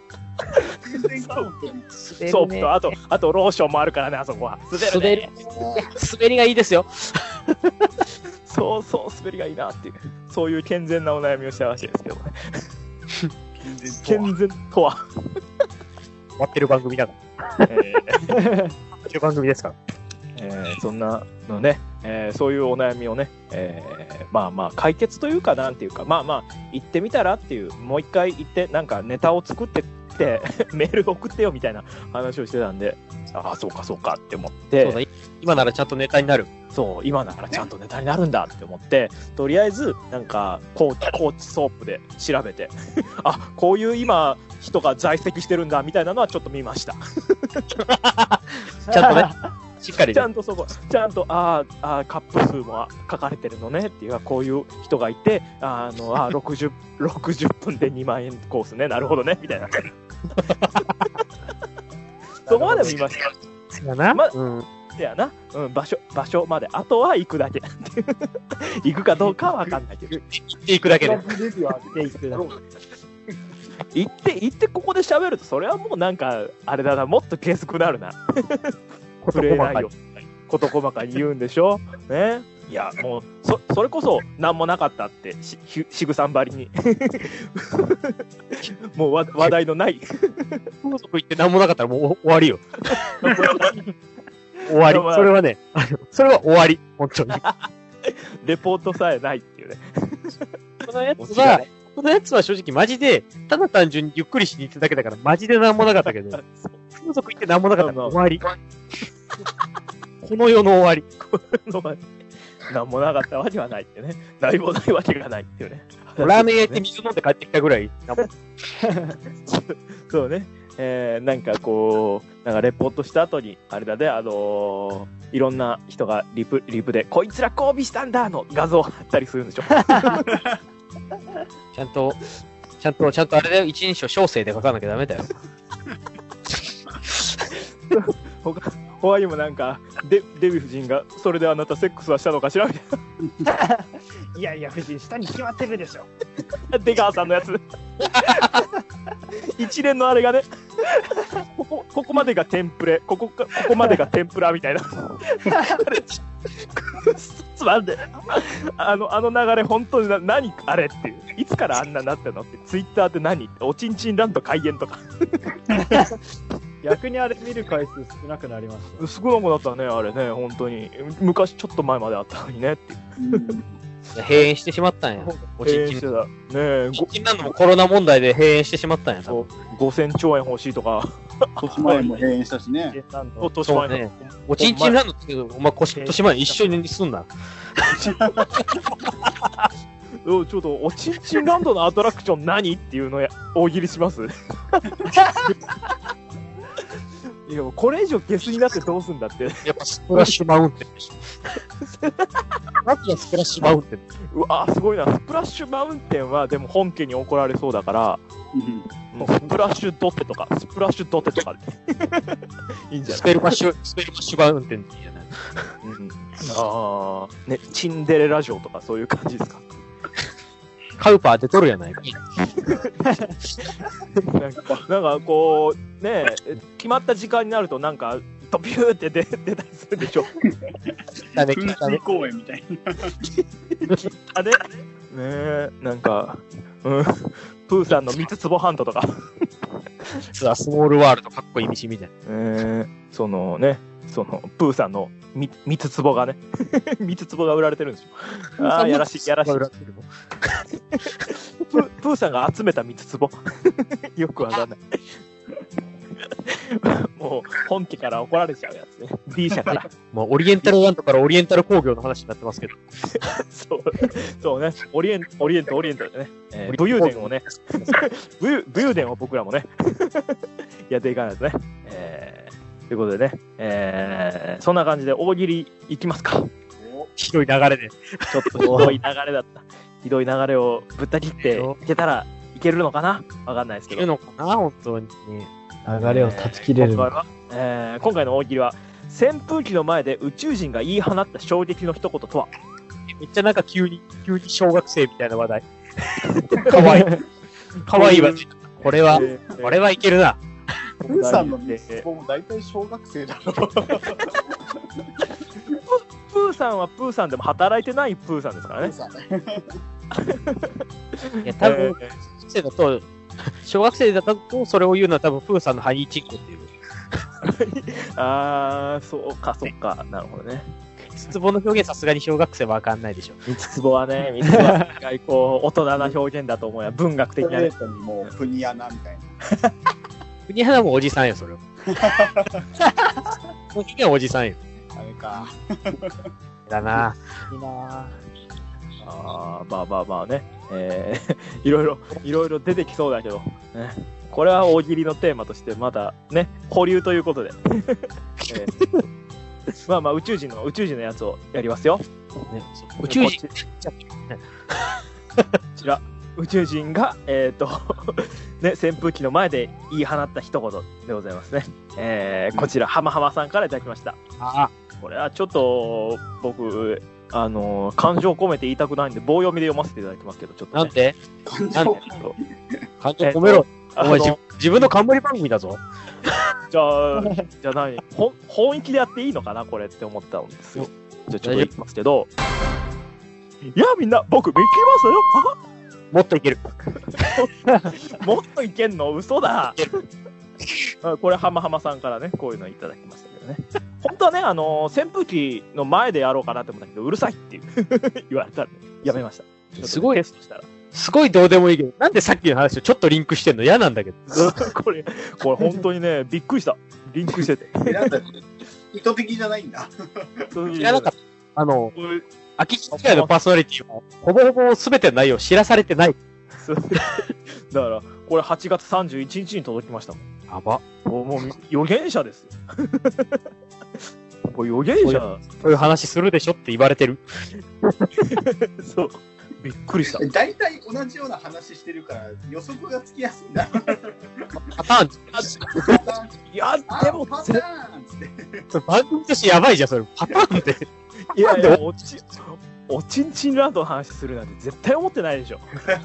ソープと、あと、あとローションもあるからね、あそこは。 滑る、ね。滑りがいいですよ。 そうそう、滑りがいいなっていう、そういう健全なお悩みをしたらしいですけどね。健全とは。 終わってる番組だから。えー、終わってる番組ですから。 えー、そんなのね、えー、そういうお悩みをね、えー、まあまあ解決というかなんていうか、まあまあ行ってみたらっていう、もう一回行ってなんかネタを作ってってメール送ってよみたいな話をしてたんで、ああそうかそうかって思って、そうだ、 今ならちゃんとネタになる。 そう、今ならちゃんとネタになるんだって思って、とりあえずなんかコーチ、コーチソープで調べて、あ、こういう今人が在籍してるんだみたいなのはちょっと見ました。 ちゃんとね。しっかり、ね、 ちゃんとそこ、ちゃんと、ああ、カップ数も書かれてるのねっていう、こういう人がいて、あの、あろくじゅう、ろくじゅっぷんでにまんえんコースね、なるほどね、みたいな。そこまで見ました。 そうやな。 ま、うん。せやな、うん、場所、場所まで、あとは行くだけ。行くかどうかは分かんないけど。 行って行くだけで。行って行くだけ。 行って、行ってここで喋ると、それはもうなんか、あれだな、もっと軽くなるな。プレイ内容、事細かに言うんでしょね。いや、もう、そ、それこそ、なんもなかったって、し、しぐさんばりに。もうわ、話題のない。 風俗行ってなんもなかったらもう終わりよ。終わり。それはね、それは終わり。本当に。 レポートさえないっていうね。 このやつは、このやつは正直マジで、ただ単純にゆっくりしに行っただけだから、マジでなんもなかったけど、風俗行ってなんもなかったら終わり。この世の終わり。この終わり。なんもなかったわけはないってね。何もないわけがないっていうね。 ラーメン屋行って水飲んで帰ってきたぐらい。 そうね。えー、なんかこう、なんかレポートした後に、あれだね、あのー、いろんな人がリプ、リプで、こいつら交尾したんだの画像を貼ったりするんでしょ。 ちゃんと、ちゃんと、ちゃんとあれだよ、一人称小生で書かなきゃダメだよ。 他他にもなんかデ、デヴィ夫人が、それであなたセックスはしたのかしらみたいな。 いやいや、夫人、下に決まってるでしょ。 出川さんのやつ。一連のあれがね、ここ、ここまでがテンプレ、ここか、ここまでが天ぷらみたいな。つまんで、あの、あの流れ、本当にな、何あれっていう。いつからあんなになってんのって、ツイッターって何おちんちんランド開演とか。 逆にあれ見る回数少なくなりました。 少なくなったね、あれね、本当に。昔、ちょっと前まであったのにねっていう。 閉園してしまったんや。 閉園してた。ねえ。 おちんちんランドもコロナ問題で閉園してしまったんや。 ごせんちょうえん欲しいとか。 豊島園も閉園したしね。 豊島園ね。 おちんちんランドってお前、豊島園一緒にすんな。 ちょっと、おちんちんランドのアトラクション何っていうのや大喜利します。いや、これ以上ゲスになってどうすんだって。 やっぱスプラッシュマウンテンでしょ。まずはスプラッシュマウンテン。 うわ、すごいな。スプラッシュマウンテンはでも本家に怒られそうだから、うん、スプラッシュドテとか、スプラッシュドテとかで。いいんじゃない？ スペルマッシュ、スペルマッシュマウンテンっていいじゃない。 うん、ああ、ね、チンデレラ城とかそういう感じですか？ カウパーで取るやないか。 なんか、なんかこう、ね、決まった時間になるとなんか、ドビューって出出たりするでしょ。 だね、噴水公園みたいな。 あれねえ、なんか、うん、プーさんの三つ壺ハントとか。 スモールワールドかっこいい道みたいな。 えー、そのね、その、プーさんのみ三つ壺がね、三つ壺が売られてるんですよ。ああ、やらしい、やらしい。プ, プーさんが集めた三つ壺。よくわかんない。もう、本家から怒られちゃうやつね。D 社から。 もう、オリエンタルランドからオリエンタル工業の話になってますけど。 そう、そうね。オリエント、オリエント、オリエントでね。えー、武勇伝をね。武勇伝を僕らもね。やっていかないとね。えー、ということでね。えー、そんな感じで大喜利いきますか。 ひどい流れで。 ちょっとひどい流れだった。ひどい流れをぶった切っていけたらいけるのかなわかんないですけど。 いけるのかな本当に。 流れを断ち切れるのか。 えー、今回の大喜利は、扇風機の前で宇宙人が言い放った衝撃の一言とは？ めっちゃなんか急に、急に小学生みたいな話題。かわいい。かわいいわ。これは、えー、これはいけるな。 プーさんのミスも大体小学生だろ。プーさんはプーさんでも働いてないプーさんですからね。 いや、多分、えー、小学生だと、小学生だとそれを言うのは多分プーさんのハニーチンコっていう。 あー、そうか、そうか。なるほどね。 三つ子の表現さすがに小学生はわかんないでしょ。 三つ子はね、三つ子は外交大人な表現だと思うや、文学的なね。 もうプニアナみたいな。プニアナもおじさんよ、それは。その時はおじさんよ。 あれか。 だな。 いいなあー、まあまあまあね。えー、いろいろ、いろいろ出てきそうだけど、ね。これは大喜利のテーマとしてまだね、保留ということで。えーまあまあ宇宙人の宇宙人のやつをやりますよ。 ね、宇宙人こちら宇宙人がえっ、ー、とね扇風機の前で言い放った一言でございますね。えー、こちら浜浜さんからいただきました。 ああ、 これはちょっと僕あのー、感情込めて言いたくないんで棒読みで読ませていただきますけどちょっと、ね、 なんで感情感情込めろ。お前自, 自分の冠番組だぞ。 じゃあ、じゃあ何本、本気でやっていいのかなこれって思ったんですよ。じゃあちょっと言いますけど。いや、みんな、僕、ミッキーマウスだよ。 もっといける。 もっといけんの嘘だ。これ、浜浜さんからね、こういうのいただきましたけどね。本当はね、あのー、扇風機の前でやろうかなって思ったけど、うるさいっていう言われたんで、やめました。 すごいテストしたら。 すごいどうでもいいけど、なんでさっきの話とちょっとリンクしてんの嫌なんだけど。 これ、これ本当にね、びっくりした。リンクしてて。 意図的じゃないんだ。 知らなかった。あの、秋吉以外のパーソナリティは、ほぼほぼ全ての内容知らされてない。 だから、これはちがつさんじゅういちにちに届きましたもん。 やば。 もう、予言者ですよ。これ予言者。 そういう話するでしょって言われてる。 そう。びっくりした。 大体同じような話してるから予測がつきやすいんだ。 パターン。 いや、でも、 パターンって番組としてやばいじゃん、それ。パターンって。 いやいや、おち、おちんちんランドの話するなんて絶対思ってないでしょ。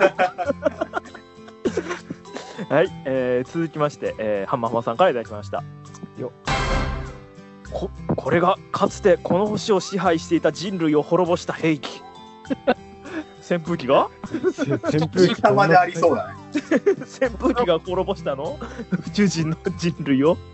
はい、えー、続きまして、えー、浜浜さんからいただきました。よこ、これがかつてこの星を支配していた人類を滅ぼした兵器。扇風機が扇風機までありそうだね。 扇風機が滅ぼしたの宇宙人の人類を。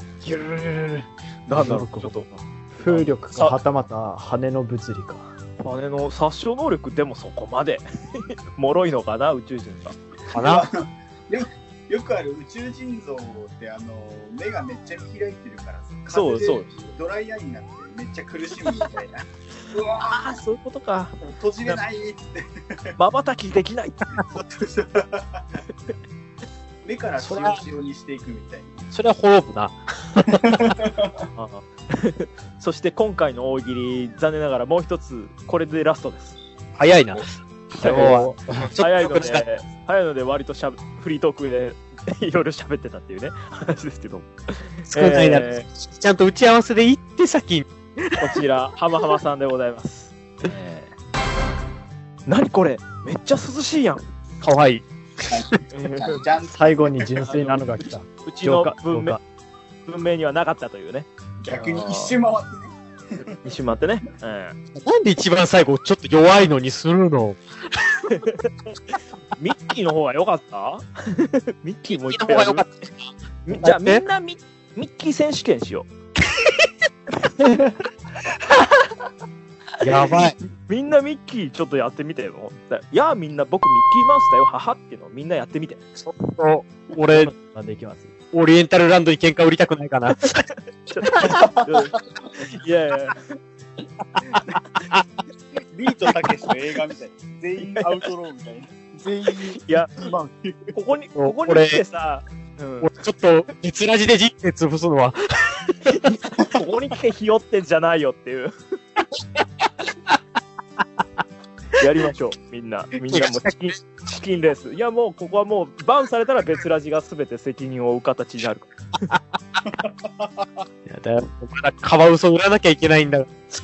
なんだろう、ちょっと。 風力か、はたまた羽の物理か。 羽の殺傷能力でもそこまで脆いのかな、宇宙人さん。 かなよ, よくある宇宙人像ってあの目がめっちゃ見開いてるからそうそう。 ドライアイになってめっちゃ苦しむみたいな。 うわー、そういうことか。 閉じれないって瞬きできない目から白白にしていくみたいな。 それは滅ぶな。 そして今回の大喜利、残念ながらもう一つこれでラストです。 早いな。 早いので早いので割としゃフリートークでいろいろ喋ってたっていうね話ですけど。 少ないな、えー、ちゃんと打ち合わせで行って先に。 こちら、浜浜さんでございます。えー、何これめっちゃ涼しいやん。 かわいい。 最後に純粋なのが来た。 うちの文明、文明にはなかったというね。 逆に一周回ってね。一周回ってね。うん、 なんで一番最後ちょっと弱いのにするのミッキーの方が良かったミッキーもう一回やる。ミッキーの方が良かった。 じゃあみんなミミッキー選手権しよう。 やばい。 みんなミッキーちょっとやってみてよ。いやみんな僕ミッキーマウスだよ、母っていうのをみんなやってみて。 ちょっと、俺、 できます。 オリエンタルランドに喧嘩売りたくないかな。いやいや。 ビートたけしの映画みたいな。全員アウトローみたいな。全員、 いや、ここに、ここに来てさ、 うん、俺ちょっと、熱ラジで人生潰すのは。 ここに来てひよってんじゃないよっていう。 やりましょう、みんな。みんなもチキン、チキンレース。いや、もう、ここはもう、バンされたら別ラジが全て責任を負う形になる。 いやだよ、まだカワウソ売らなきゃいけないんだ。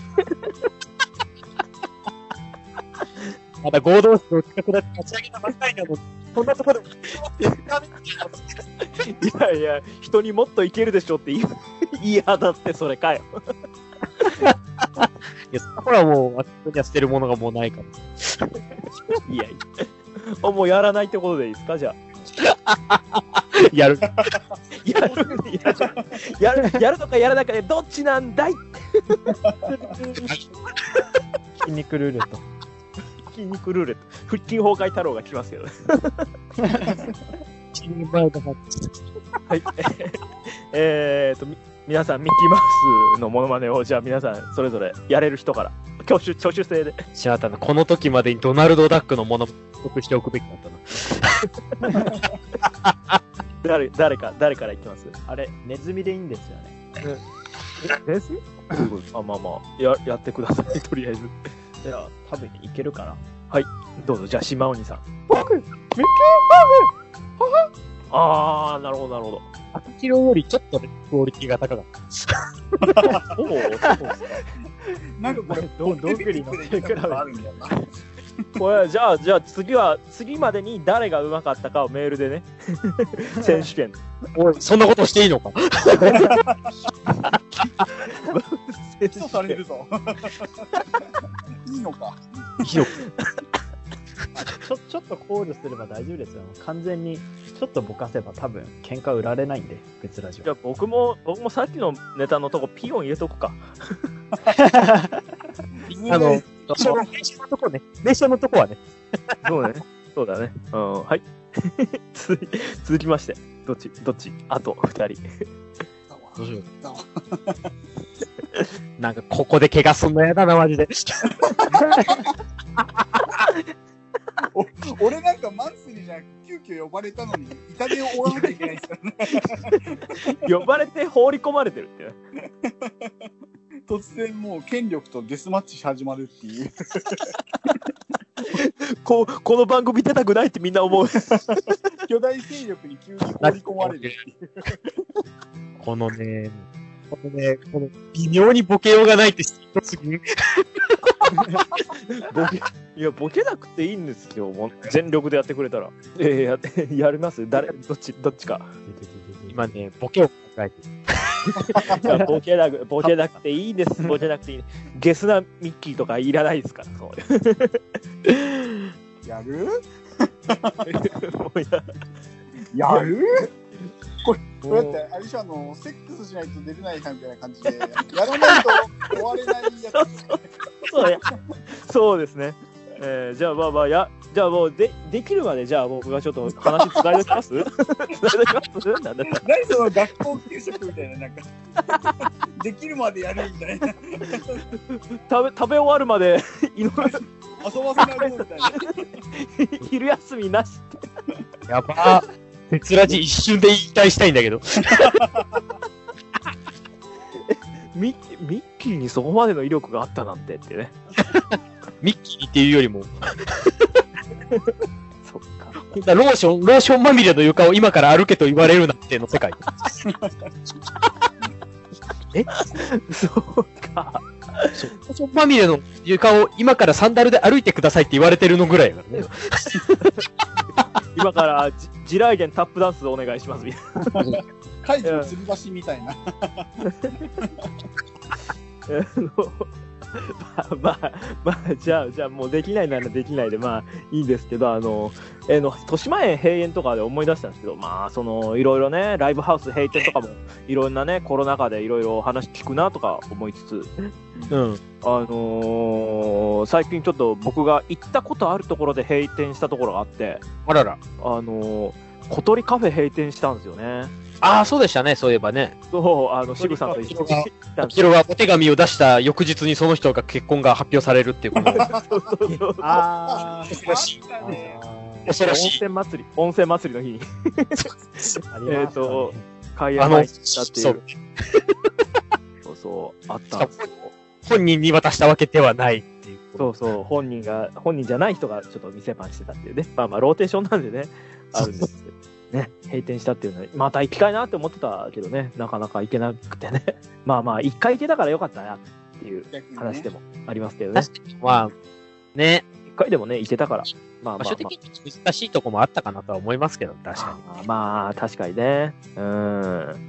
まだ合同室の企画だって立ち上げたばっかりなのに、そんなところで、いやいや、人にもっといけるでしょって言い、言い放ってそれかよ。 いや、そこはもう、私には捨てるものがもうないから。 いやいや。もうやらないってことでいいですか、じゃあ。やる。 やる、やる、やるとかやらないかで、どっちなんだい筋肉ルーレット。 筋肉ルーレット。腹筋崩壊太郎が来ますけどね。はい。えーと、皆さん、ミッキーマウスのモノマネを、じゃあ皆さん、それぞれやれる人から、挙手、挙手制で。 しあたな、この時までにドナルド・ダックのものを得しておくべきだったな。 誰、誰か、誰から言ってます？ あれ、ネズミでいいんですよね。 え、ネズミ？あ、まあまあ、や、やってください、とりあえず。 じゃあ、多分いけるかな。 はい、どうぞ、じゃあ、島鬼さん。僕、ミッキーマウス！あー、なるほど、なるほど。 アキロよりちょっとね、クオリティが高かった。 おお、そうですか。 なんかこれ、 ど、どんぐりの手比べあるんだよな。 これ、じゃあ、じゃあ次は、次までに誰が上手かったかをメールでね。選手権。 おい、そんなことしていいのか？ 起訴されるぞ。いいのか。 いいのか。 ちょ、ちょっと考慮すれば大丈夫ですよ。完全に、ちょっとぼかせば多分、喧嘩売られないんで、別ラジオ。 じゃあ僕も、僕もさっきのネタのとこ、ピヨン入れとくか。 あの、名称のとこね。名称のとこはね。 そうね。そうだね。うん、はい。続続きまして、どっち、どっちあと二人。 どうしよう。なんか、ここで怪我すんのやだな、マジで。 お俺なんかマンスリーじゃなく急遽呼ばれたのに痛手を負わなきゃいけないですからね。 呼ばれて放り込まれてるってね。 突然もう権力とデスマッチ始まるっていう。 こう、この番組出たくないってみんな思う。 巨大勢力に急に放り込まれるっていう。 このね、このね、この微妙にボケようがないってしんどすぎる。 ボケ、いや、ボケなくていいんですよ。もう全力でやってくれたら。えー、やって、やります誰、どっち、どっちか。 今ね、ボケを考えてる。 いやボケなく、ボケなくていいです。ボケなくていい。ゲスなミッキーとかいらないですから。そうやるもうややるこれ、これだって、あれでしょ、あの、セックスしないと出れないかみたいな感じで、やらないと終われないやつ。 そうやそうですね。えー、じゃあまあまあ、や、じゃあもうで、できるまで、じゃあ僕がちょっと話つないでおきますつないでおきますなんだった何その学校給食みたいな、なんか、できるまでやるみたいな。 食べ、食べ終わるまで、 遊ばせないぞみたいな。 昼休みなし。 やばー。鉄ラジ一瞬で引退したいんだけど。 ミッキー、ミッキーにそこまでの威力があったなんてってね。 ミッキーっていうよりも。 そっか。 ローション、ローションまみれの床を今から歩けと言われるなんての世界。えそうか。 そう。ローションまみれの床を今からサンダルで歩いてくださいって言われてるのぐらいだからね。 今から地雷原タップダンスお願いしますみたいな。 海上吊り橋みたいな。 まあ、まあ、まあ、じゃあ、じゃあもうできないならできないで、まあいいんですけど、あの、えー、の、豊島園閉園とかで思い出したんですけど、まあ、その、いろいろね、ライブハウス閉店とかも、いろんなね、コロナ禍でいろいろ話聞くなとか思いつつ、 うん。 あのー、最近ちょっと僕が行ったことあるところで閉店したところがあって、 あらら。 あのー、小鳥カフェ閉店したんですよね。 ああ、そうでしたね、そういえばね。 そう、あの、渋さんと一緒に行ったんですヒロがお手紙を出した翌日にその人が結婚が発表されるっていうこと。 そうそうそう。 あ恐ろしい。 あね恐ろしい。 温泉祭り、温泉祭りの日に。 あ、ありましたね。 えっと、開演前にしたっていそうう。そうそう、あったんですよ。 本人に渡したわけではないっていう。 そうそう、本人が、本人じゃない人がちょっと店番してたっていうね。まあまあ、ローテーションなんでね、あるんですけど。ね、閉店したっていうのは、また行きたいなって思ってたけどね、なかなか行けなくてね。まあまあ、一回行けたからよかったなっていう話でもありますけどね。 まあ、ね。 一回でもね、行けたから。まあまあ、まあ、 場所的に難しいとこもあったかなとは思いますけど、確かに。まあ、確かにね。うん。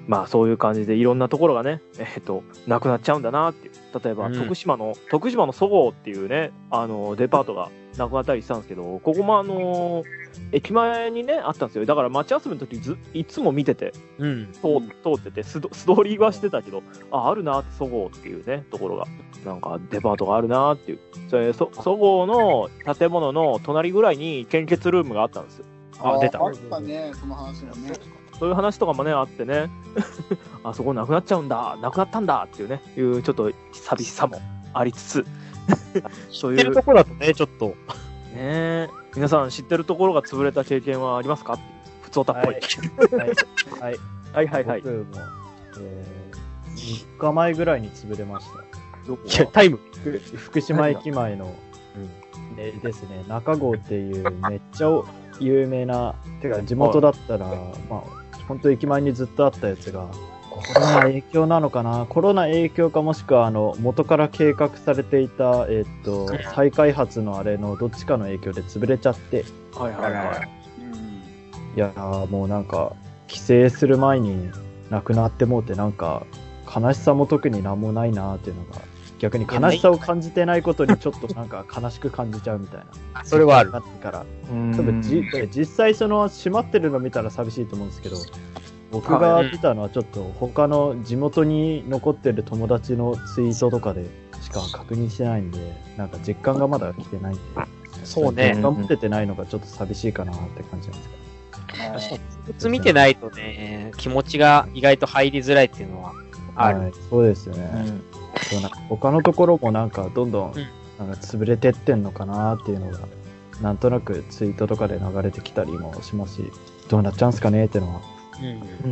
まあ、そういう感じでいろんなところがね、えっと、なくなっちゃうんだなっていう。例えば、うん、徳島の、徳島のそごうっていうね、あの、デパートがなくなったりしたんですけど、ここもあの、駅前にね、あったんですよ。だから街遊びの時ずいつも見てて、 うん、 通, 通ってて素通りはしてたけど、あ、あるなって、そごうっていうね、ところが、なんかデパートがあるなっていう。それ、そ、そごうの建物の隣ぐらいに献血ルームがあったんですよ。 あ、出た。あったね、その話もね。 そういう話とかもね、あってね、あそこなくなっちゃうんだ、なくなったんだっていうね、いうちょっと寂しさもありつつ、 そういう。知ってるところだとね、ちょっと。 ねえ、皆さん知ってるところが潰れた経験はありますか？普通たっぽい。 はい。はい。 はいはいはい。 僕も、えー、みっかまえぐらいに潰れました。 どこ？いや、タイム。 福島駅前の、うん、えー、ですね、中郷っていうめっちゃ有名な、てか地元だったら、まあ、本当駅前にずっとあったやつが、コロナ影響なのかな、コロナ影響かもしくはあの元から計画されていた、えー、っと再開発のあれのどっちかの影響で潰れちゃって、 はいはいはい。 いやーもうなんか帰省する前に亡くなってもうて、なんか悲しさも特になんもないなーっていうのが、逆に悲しさを感じてないことにちょっとなんか悲しく感じちゃうみたいな。 それはある。 なってから。多分じ実際その閉まってるの見たら寂しいと思うんですけど、僕が見たのはちょっと他の地元に残ってる友達のツイートとかでしか確認してないんで、なんか実感がまだ来てないんで、 そうね。 実感持ててないのがちょっと寂しいかなって感じなんですけど。 確かに。普通見てないとね、気持ちが意外と入りづらいっていうのはある。はい、 そうですよね。うん、そうなんか他のところもなんかどんどんなんか潰れてってんのかなっていうのが、なんとなくツイートとかで流れてきたりもしますし、どうなっちゃうんすかねっていうのは。うん、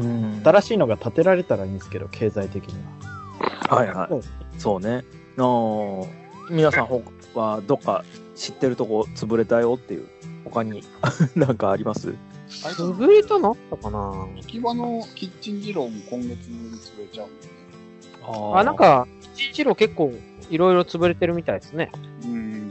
新しいのが建てられたらいいんですけど、経済的には。はいはい。そうね。の皆さんはどっか知ってるとこ潰れたよっていう、他になんかあります？ 潰れたのあったかな。 秋葉のキッチン二郎も今月に潰れちゃうんだよね。 ああ、なんか、キッチン二郎結構いろいろ潰れてるみたいですね。 うん。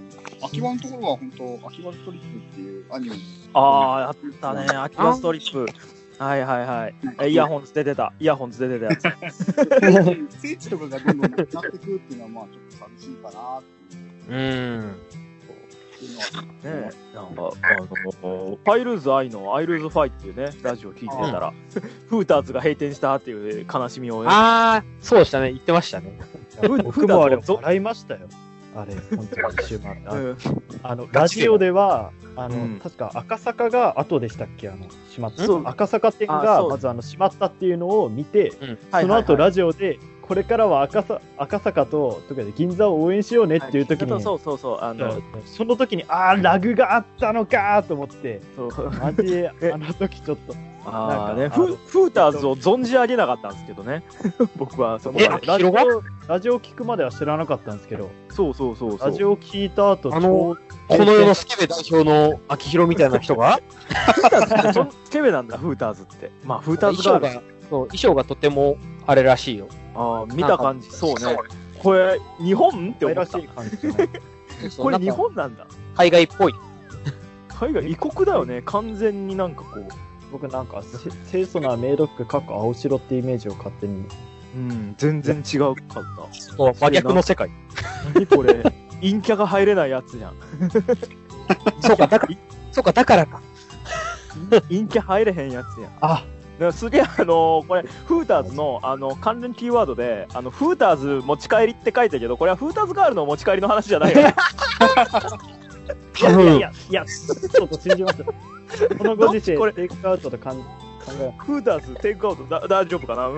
秋葉のところは本当、秋葉ストリップっていうアニメ。 ああ、あったね。秋葉ストリップ。はいはいはい。イヤホンズ出てた。イヤホンズ出てたやつ。 聖地とかがどんどんなくなってくっていうのは、まあちょっと寂しいかなっていう。 うん。 ねえ、なんか、あの、ファイルーズ愛のアイルーズファイっていうね、ラジオ聞いてたら、フーターズが閉店したっていう悲しみを、ね。 ああ、そうでしたね。言ってましたね。 僕もあれ、笑いましたよ。あれ、本当に一週間あ、うん、あの、ラジオでは、あの、うん、確か赤坂が後でしたっけ、あの、閉まった。赤坂店が、まずあの、閉まったっていうのを見て、うん、その後ラジオで、これからは赤さ赤坂と、とかで銀座を応援しようねっていう時に、はい、 そうそうそう、あの、 その時に、あー、ラグがあったのかと思って、そうマジで、あの時ちょっと、 あね、フフーターズを存じ上げなかったんですけどね、僕はそこまでラジオ。ラジオ聞くまでは知らなかったんですけど、 そうそうそうそう。 ラジオ聞いた後、 あの、この世のスケベ代表の秋広みたいな人がスケベなんだ、フーターズって。まあ、フーターズが、 そう衣装がとてもあれらしいよ。 ああ、見た感じ、そうね。これ、日本って思った。これ日本なんだ。 海外っぽい。 海外、異国だよね。完全になんかこう。 僕なんか、清楚なメイド服、かっこ青白ってイメージを勝手に。 うん、全然違うかった。 そう、真逆の世界。 何これ、陰キャが入れないやつじゃん。 そうか、だから、そうか、だからか。 陰キャ入れへんやつやん。 あ、 すげえ、あのー、これ、フーターズの、あの、関連キーワードで、あの、フーターズ持ち帰りって書いてるけど、これはフーターズガールの持ち帰りの話じゃないよね。 いやいやいや、いや、ちょっと信じます。このご時世、テイクアウトと考え、 フーターズテイクアウトだ大丈夫かな。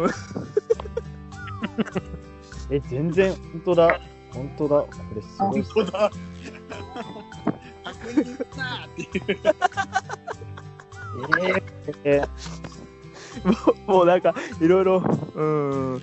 え、全然、本当だ。本当だ。これすごい。 本当だ。確認したっていう。 えー、えー、もう、もうなんか、いろいろ、うん、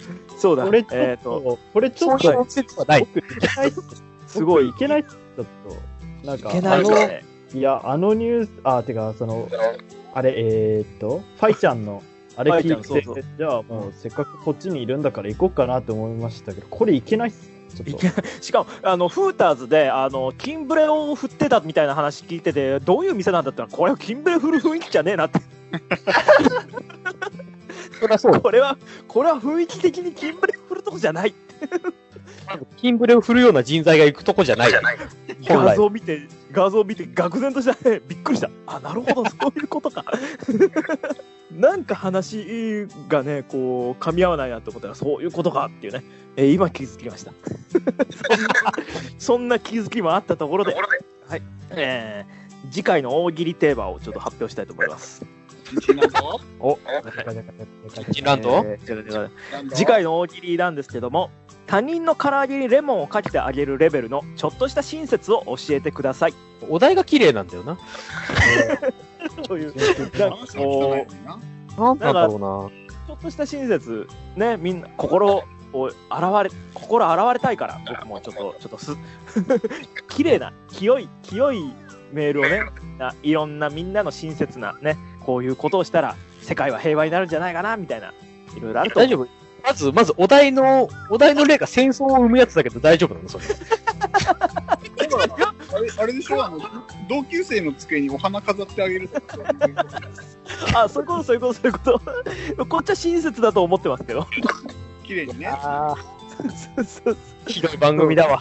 そうだ。 これちょっと、えー、とこれちょっと、 そういう説はない。 すごい。いけない。 ちょっと。なんか、 いけないよね。 いや、あのニュース、あ、てか、その、あれ、えー、っと、ファイちゃんの、あれ聞いて、 そうそうじゃあもうせっかくこっちにいるんだから行こうかなって思いましたけど、これいけないっす。ちょっといけない。しかも、あの、フーターズで、あの、キンブレを振ってたみたいな話聞いてて、どういう店なんだったら、これはキンブレ振る雰囲気じゃねえなって。 そりゃそう。 これは、これは雰囲気的にキンブレ振るとこじゃない。 キンブレを振るような人材が行くとこじゃないじゃない。 画像見て、画像見て、愕然としたね。びっくりした。あ、なるほど、そういうことか。なんか話がね、こう、噛み合わないなと思ったら、そういうことかっていうね。えー、今気づきました。そんな、そんな気づきもあったところで、はい。えー、次回の大喜利テーマをちょっと発表したいと思います。お、 なんと次回の大喜利なんですけども、他人の唐揚げにレモンをかけてあげるレベルのちょっとした親切を教えてください。 お題が綺麗なんだよな。 という、なんかこう、なんだろうな。ちょっとした親切、ね、みんな心を洗れ、心洗われたいから、僕もちょっと、ちょっとす、綺麗な、清い、清いメールをね、いろんなみんなの親切なね、こういうことをしたら、世界は平和になるんじゃないかな、みたいな、いろいろあると。 大丈夫？まず、まず、お題の、お題の例が戦争を生むやつだけど大丈夫なのそれ。 あれ、あれでしょあの、同級生の机にお花飾ってあげるとか。 あ、そういうこと、そういうこと、そういうこと。こっちは親切だと思ってますけど。 綺麗にね。 ああ。ひどい番組だわ。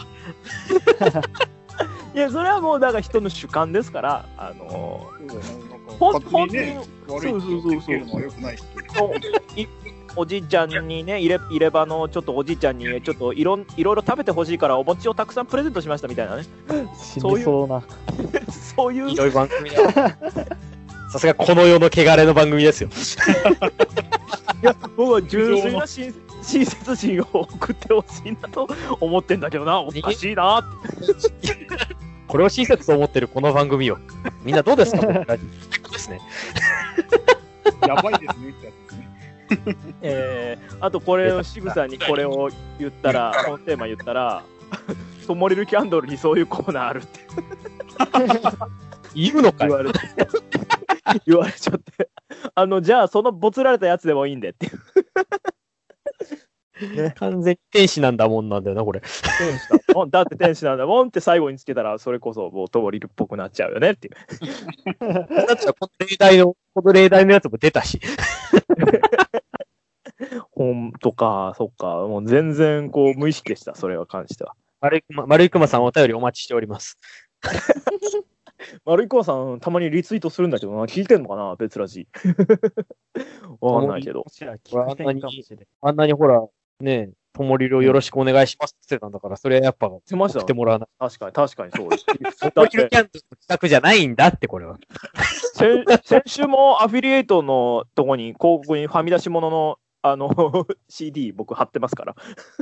いや、それはもう、だから人の主観ですから、あのー、本当にね、悪い人をつけるのは良くない人。 おじいちゃんにね、入れ入れ歯のちょっとおじいちゃんにちょっといろいろいろ食べてほしいからお餅をたくさんプレゼントしましたみたいなね。 死にそうな。 そういう。 ひどい番組だ。さすがこの世の汚れの番組ですよ。 いや、僕は純粋な親切心を送ってほしいなと思ってんだけどな、おかしいなって。 これを親切と思ってるこの番組を。みんなどうですかですね。 やばいですねってやつですね。 えー、あとこれを渋さんにこれを言ったら、このテーマ言ったら、ともれるキャンドルにそういうコーナーあるって言うのか言われて言われちゃって、あのじゃあそのボツられたやつでもいいんでっていう、 ね、完全に天使なんだもんなんだよなこれ。 天使だもんだって天使なんだもんって最後につけたらそれこそもうともりるっぽくなっちゃうよねっていうだってこの例題のこの例題のやつも出たし。 ほんとか、そっか、もう全然こう無意識でした、それは関しては。 丸い熊、丸い熊さんお便りお待ちしております。 丸い熊さん、たまにリツイートするんだけどな、聞いてんのかな、別ラジ。わかんないけど。 あんなに、あんなにほら、ねえ、ともりるをよろしくお願いしますって言ってたんだから、それはやっぱ、送ってもらわない。 確かに、確かにそうです。 ともりるキャンドルの企画じゃないんだって、これは。 先, 先週もアフィリエイトのとこに、広告にはみ出し物の、あの、シーディー 僕貼ってますから。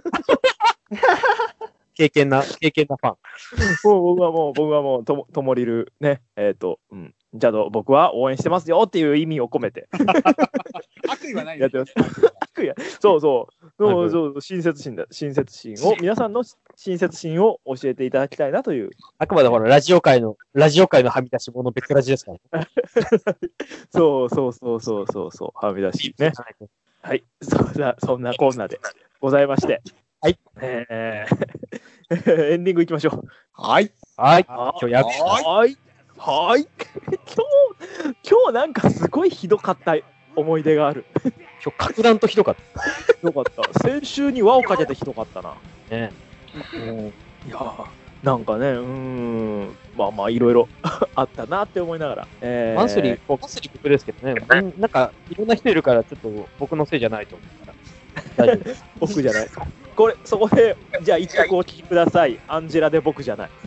経験な、経験なファン。 もう僕はもう、僕はもうとも、ともりるね、えっ、ー、と、うん。じゃあ、僕は応援してますよっていう意味を込めて。 悪意はないやってます。悪意は、そうそう。そうそう、親切心だ、親切心を、皆さんの親切心を教えていただきたいなという。 あくまでほら、ラジオ界の、ラジオ界のはみ出し物別ラジですから、ね。 そうそうそうそうそうそう、はみ出しね。はい、そんな、そんなコーナーでございまして。 はい。 えー、エンディングいきましょう。 はい。 はい。今日やはい。はい。今日、今日なんかすごいひどかった思い出がある。 今日格段とひどかった。 ひどかった。先週に輪をかけてひどかったな。 ね。 いやー、なんかね、うーん、まあまあいろいろあったなって思いながら。えー、 マンスリー、マンスリー僕ですけどね、なんかいろんな人いるからちょっと僕のせいじゃないと思うから。大丈夫です。 僕じゃない。これ、そこで、じゃあ一曲お聴きください。アンジェラで僕じゃない。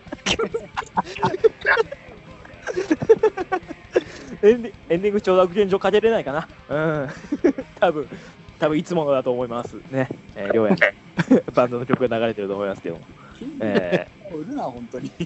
エンディエンディングちょうど現状かけれないかな。うん。多分、多分いつものだと思いますね。えー、りょうやバンドの曲が流れてると思いますけども。 えー、売るな、本当に。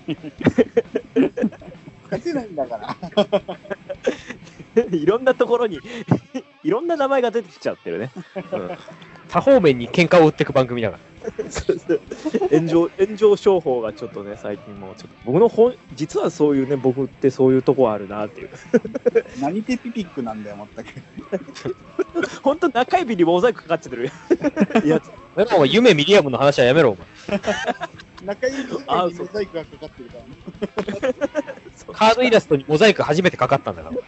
勝てないんだから。 いろんなところに、いろんな名前が出てきちゃってるね。うん、 多方面に喧嘩を売っていく番組だから。 そうそう炎上、炎上商法がちょっとね、最近もうちょっと、僕の本、実はそういうね、僕ってそういうとこあるなっていう。 何テピピックなんだよ、全く。 本当中指にモザイクかかっちゃってるやつ。 メロンは夢ミリアムの話はやめろ、お前。 中指にモザイクがかかってるからね。 カードイラストにモザイク初めてかかったんだから。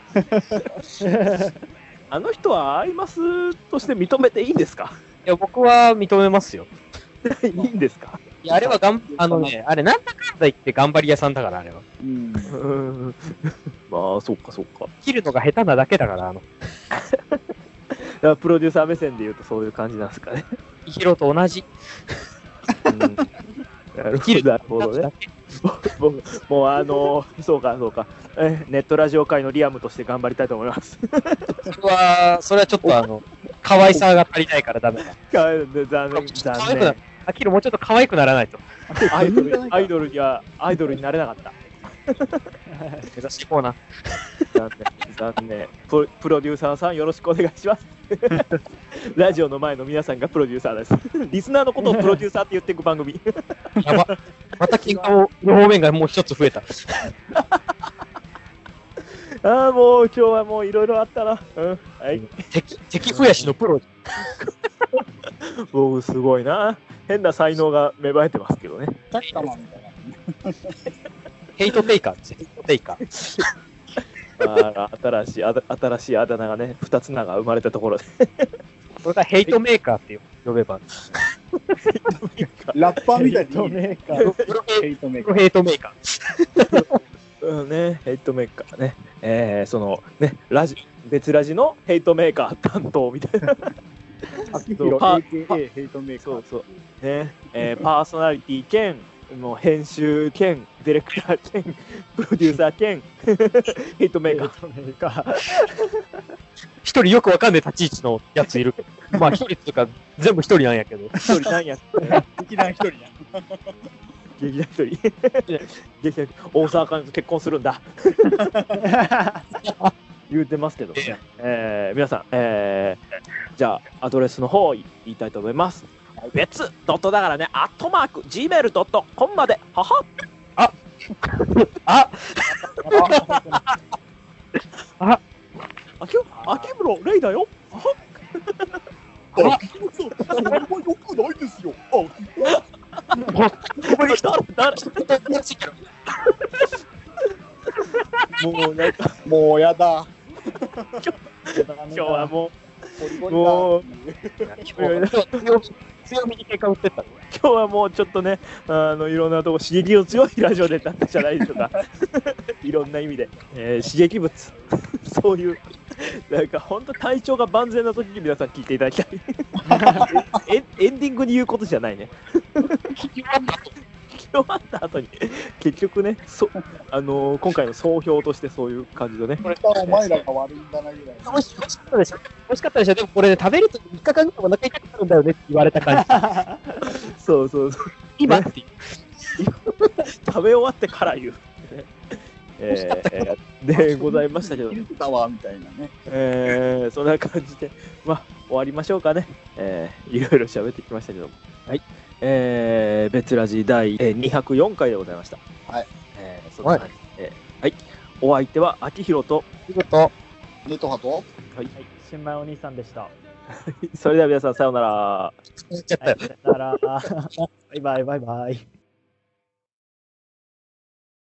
あの人はアイマスとして認めていいんですか？ いや、僕は認めますよ。 いいんですか？ いや、あれはがん、あのね、あれなんだかんだ言って頑張り屋さんだから、あれは。 うん。 うんまあ、そっかそっか。 切るのが下手なだけだから、あの。 だからプロデューサー目線で言うとそういう感じなんですかね。 ヒロと同じ。 うん、なるほど、なるほどね。僕もうあのー、そうかそうかえ、ネットラジオ界のリアムとして頑張りたいと思います。 それは、それはちょっとあの、可愛さが足りないからダメだ。 残念、残念。 アキロもうちょっと可愛くならないと。 アイドル、アイドルには、アイドルになれなかった。 目指していこうな。 残念、残念。プロ、プロデューサーさんよろしくお願いします。ラジオの前の皆さんがプロデューサーです。リスナーのことをプロデューサーって言っていく番組。 やば。また喧嘩の方面がもう一つ増えた。 ああ、もう今日はもういろいろあったな。うん。はい。 敵、敵増やしのプロ。 僕すごいな。変な才能が芽生えてますけどね。 サッカーマンみたいな。 ヘイトテイカーです。ヘイトテイカー。 あ新しいあだ、新しいあだ名がね、二つ名が生まれたところで。 これがヘイトメーカーって呼べば。 ラッパーみたいな。 ヘイトメーカー。 ヘイトメーカー。 ヘイトメーカー。 うんね、ヘイトメーカーね。えー、そのね、ラジ、別ラジのヘイトメーカー担当みたいな。 秋広 エーケーエー ヘイトメーカー。 そうそう。ね、えー、パーソナリティ兼、もう編集兼、ディレクター兼、プロデューサー兼、ヘイトメーカー。 ヘイトメーカー。 一人よくわかんない立ち位置のやついる。まあ一人とか全部一人なんやけど。 一人なんや。 劇団一人や。 劇団一人。劇団大沢かんと結婚するんだ。言うてますけどね。えー、皆さん、えー、じゃあ、アドレスの方言いたいと思います。別ドットだからね、アットマーク、ジーメールドットコム まで、ははああああき秋風呂レイだよ。ははあ、そう、それはよくないですよ。あ、 これ誰誰もうなんか、 もうやだ。 今日はもう、 ももう、 強みに結果売ってった。 今日はもうちょっとね、あのいろんなとこ刺激を強いラジオでだったじゃないでしょうか。いろんな意味で、えー、刺激物、そういう、なんか本当体調が万全な時に皆さん聞いていただきたい。エ, エンディングに言うことじゃないね。聞き終わった後に、結局ね、そあのー、今回の総評としてそういう感じでね。 これお前らが悪いんだなぐらい。 美味しかったでしょ。美味しかったでしょ。でもこれね、食べるとみっかかんぐらいお腹痛くなるんだよねって言われた感じ。 そうそうそう。 今っていう。 食べ終わってから言う。えー、でございましたけど、 タワーみたいなね。 えー、そんな感じで、まあ、終わりましょうかね。えー、いろいろ喋ってきましたけども。はい。えー、別ラジ第にひゃくよんかいでございました。 はい。 えー、そんな感じで、はい、はい。お相手は、秋広と、 仕事、 ネトハと、 はい。 新米お兄さんでした。 それでは皆さん、さようなら。 言っちゃったよ。 はい、さよなら。バイバイバイバイ。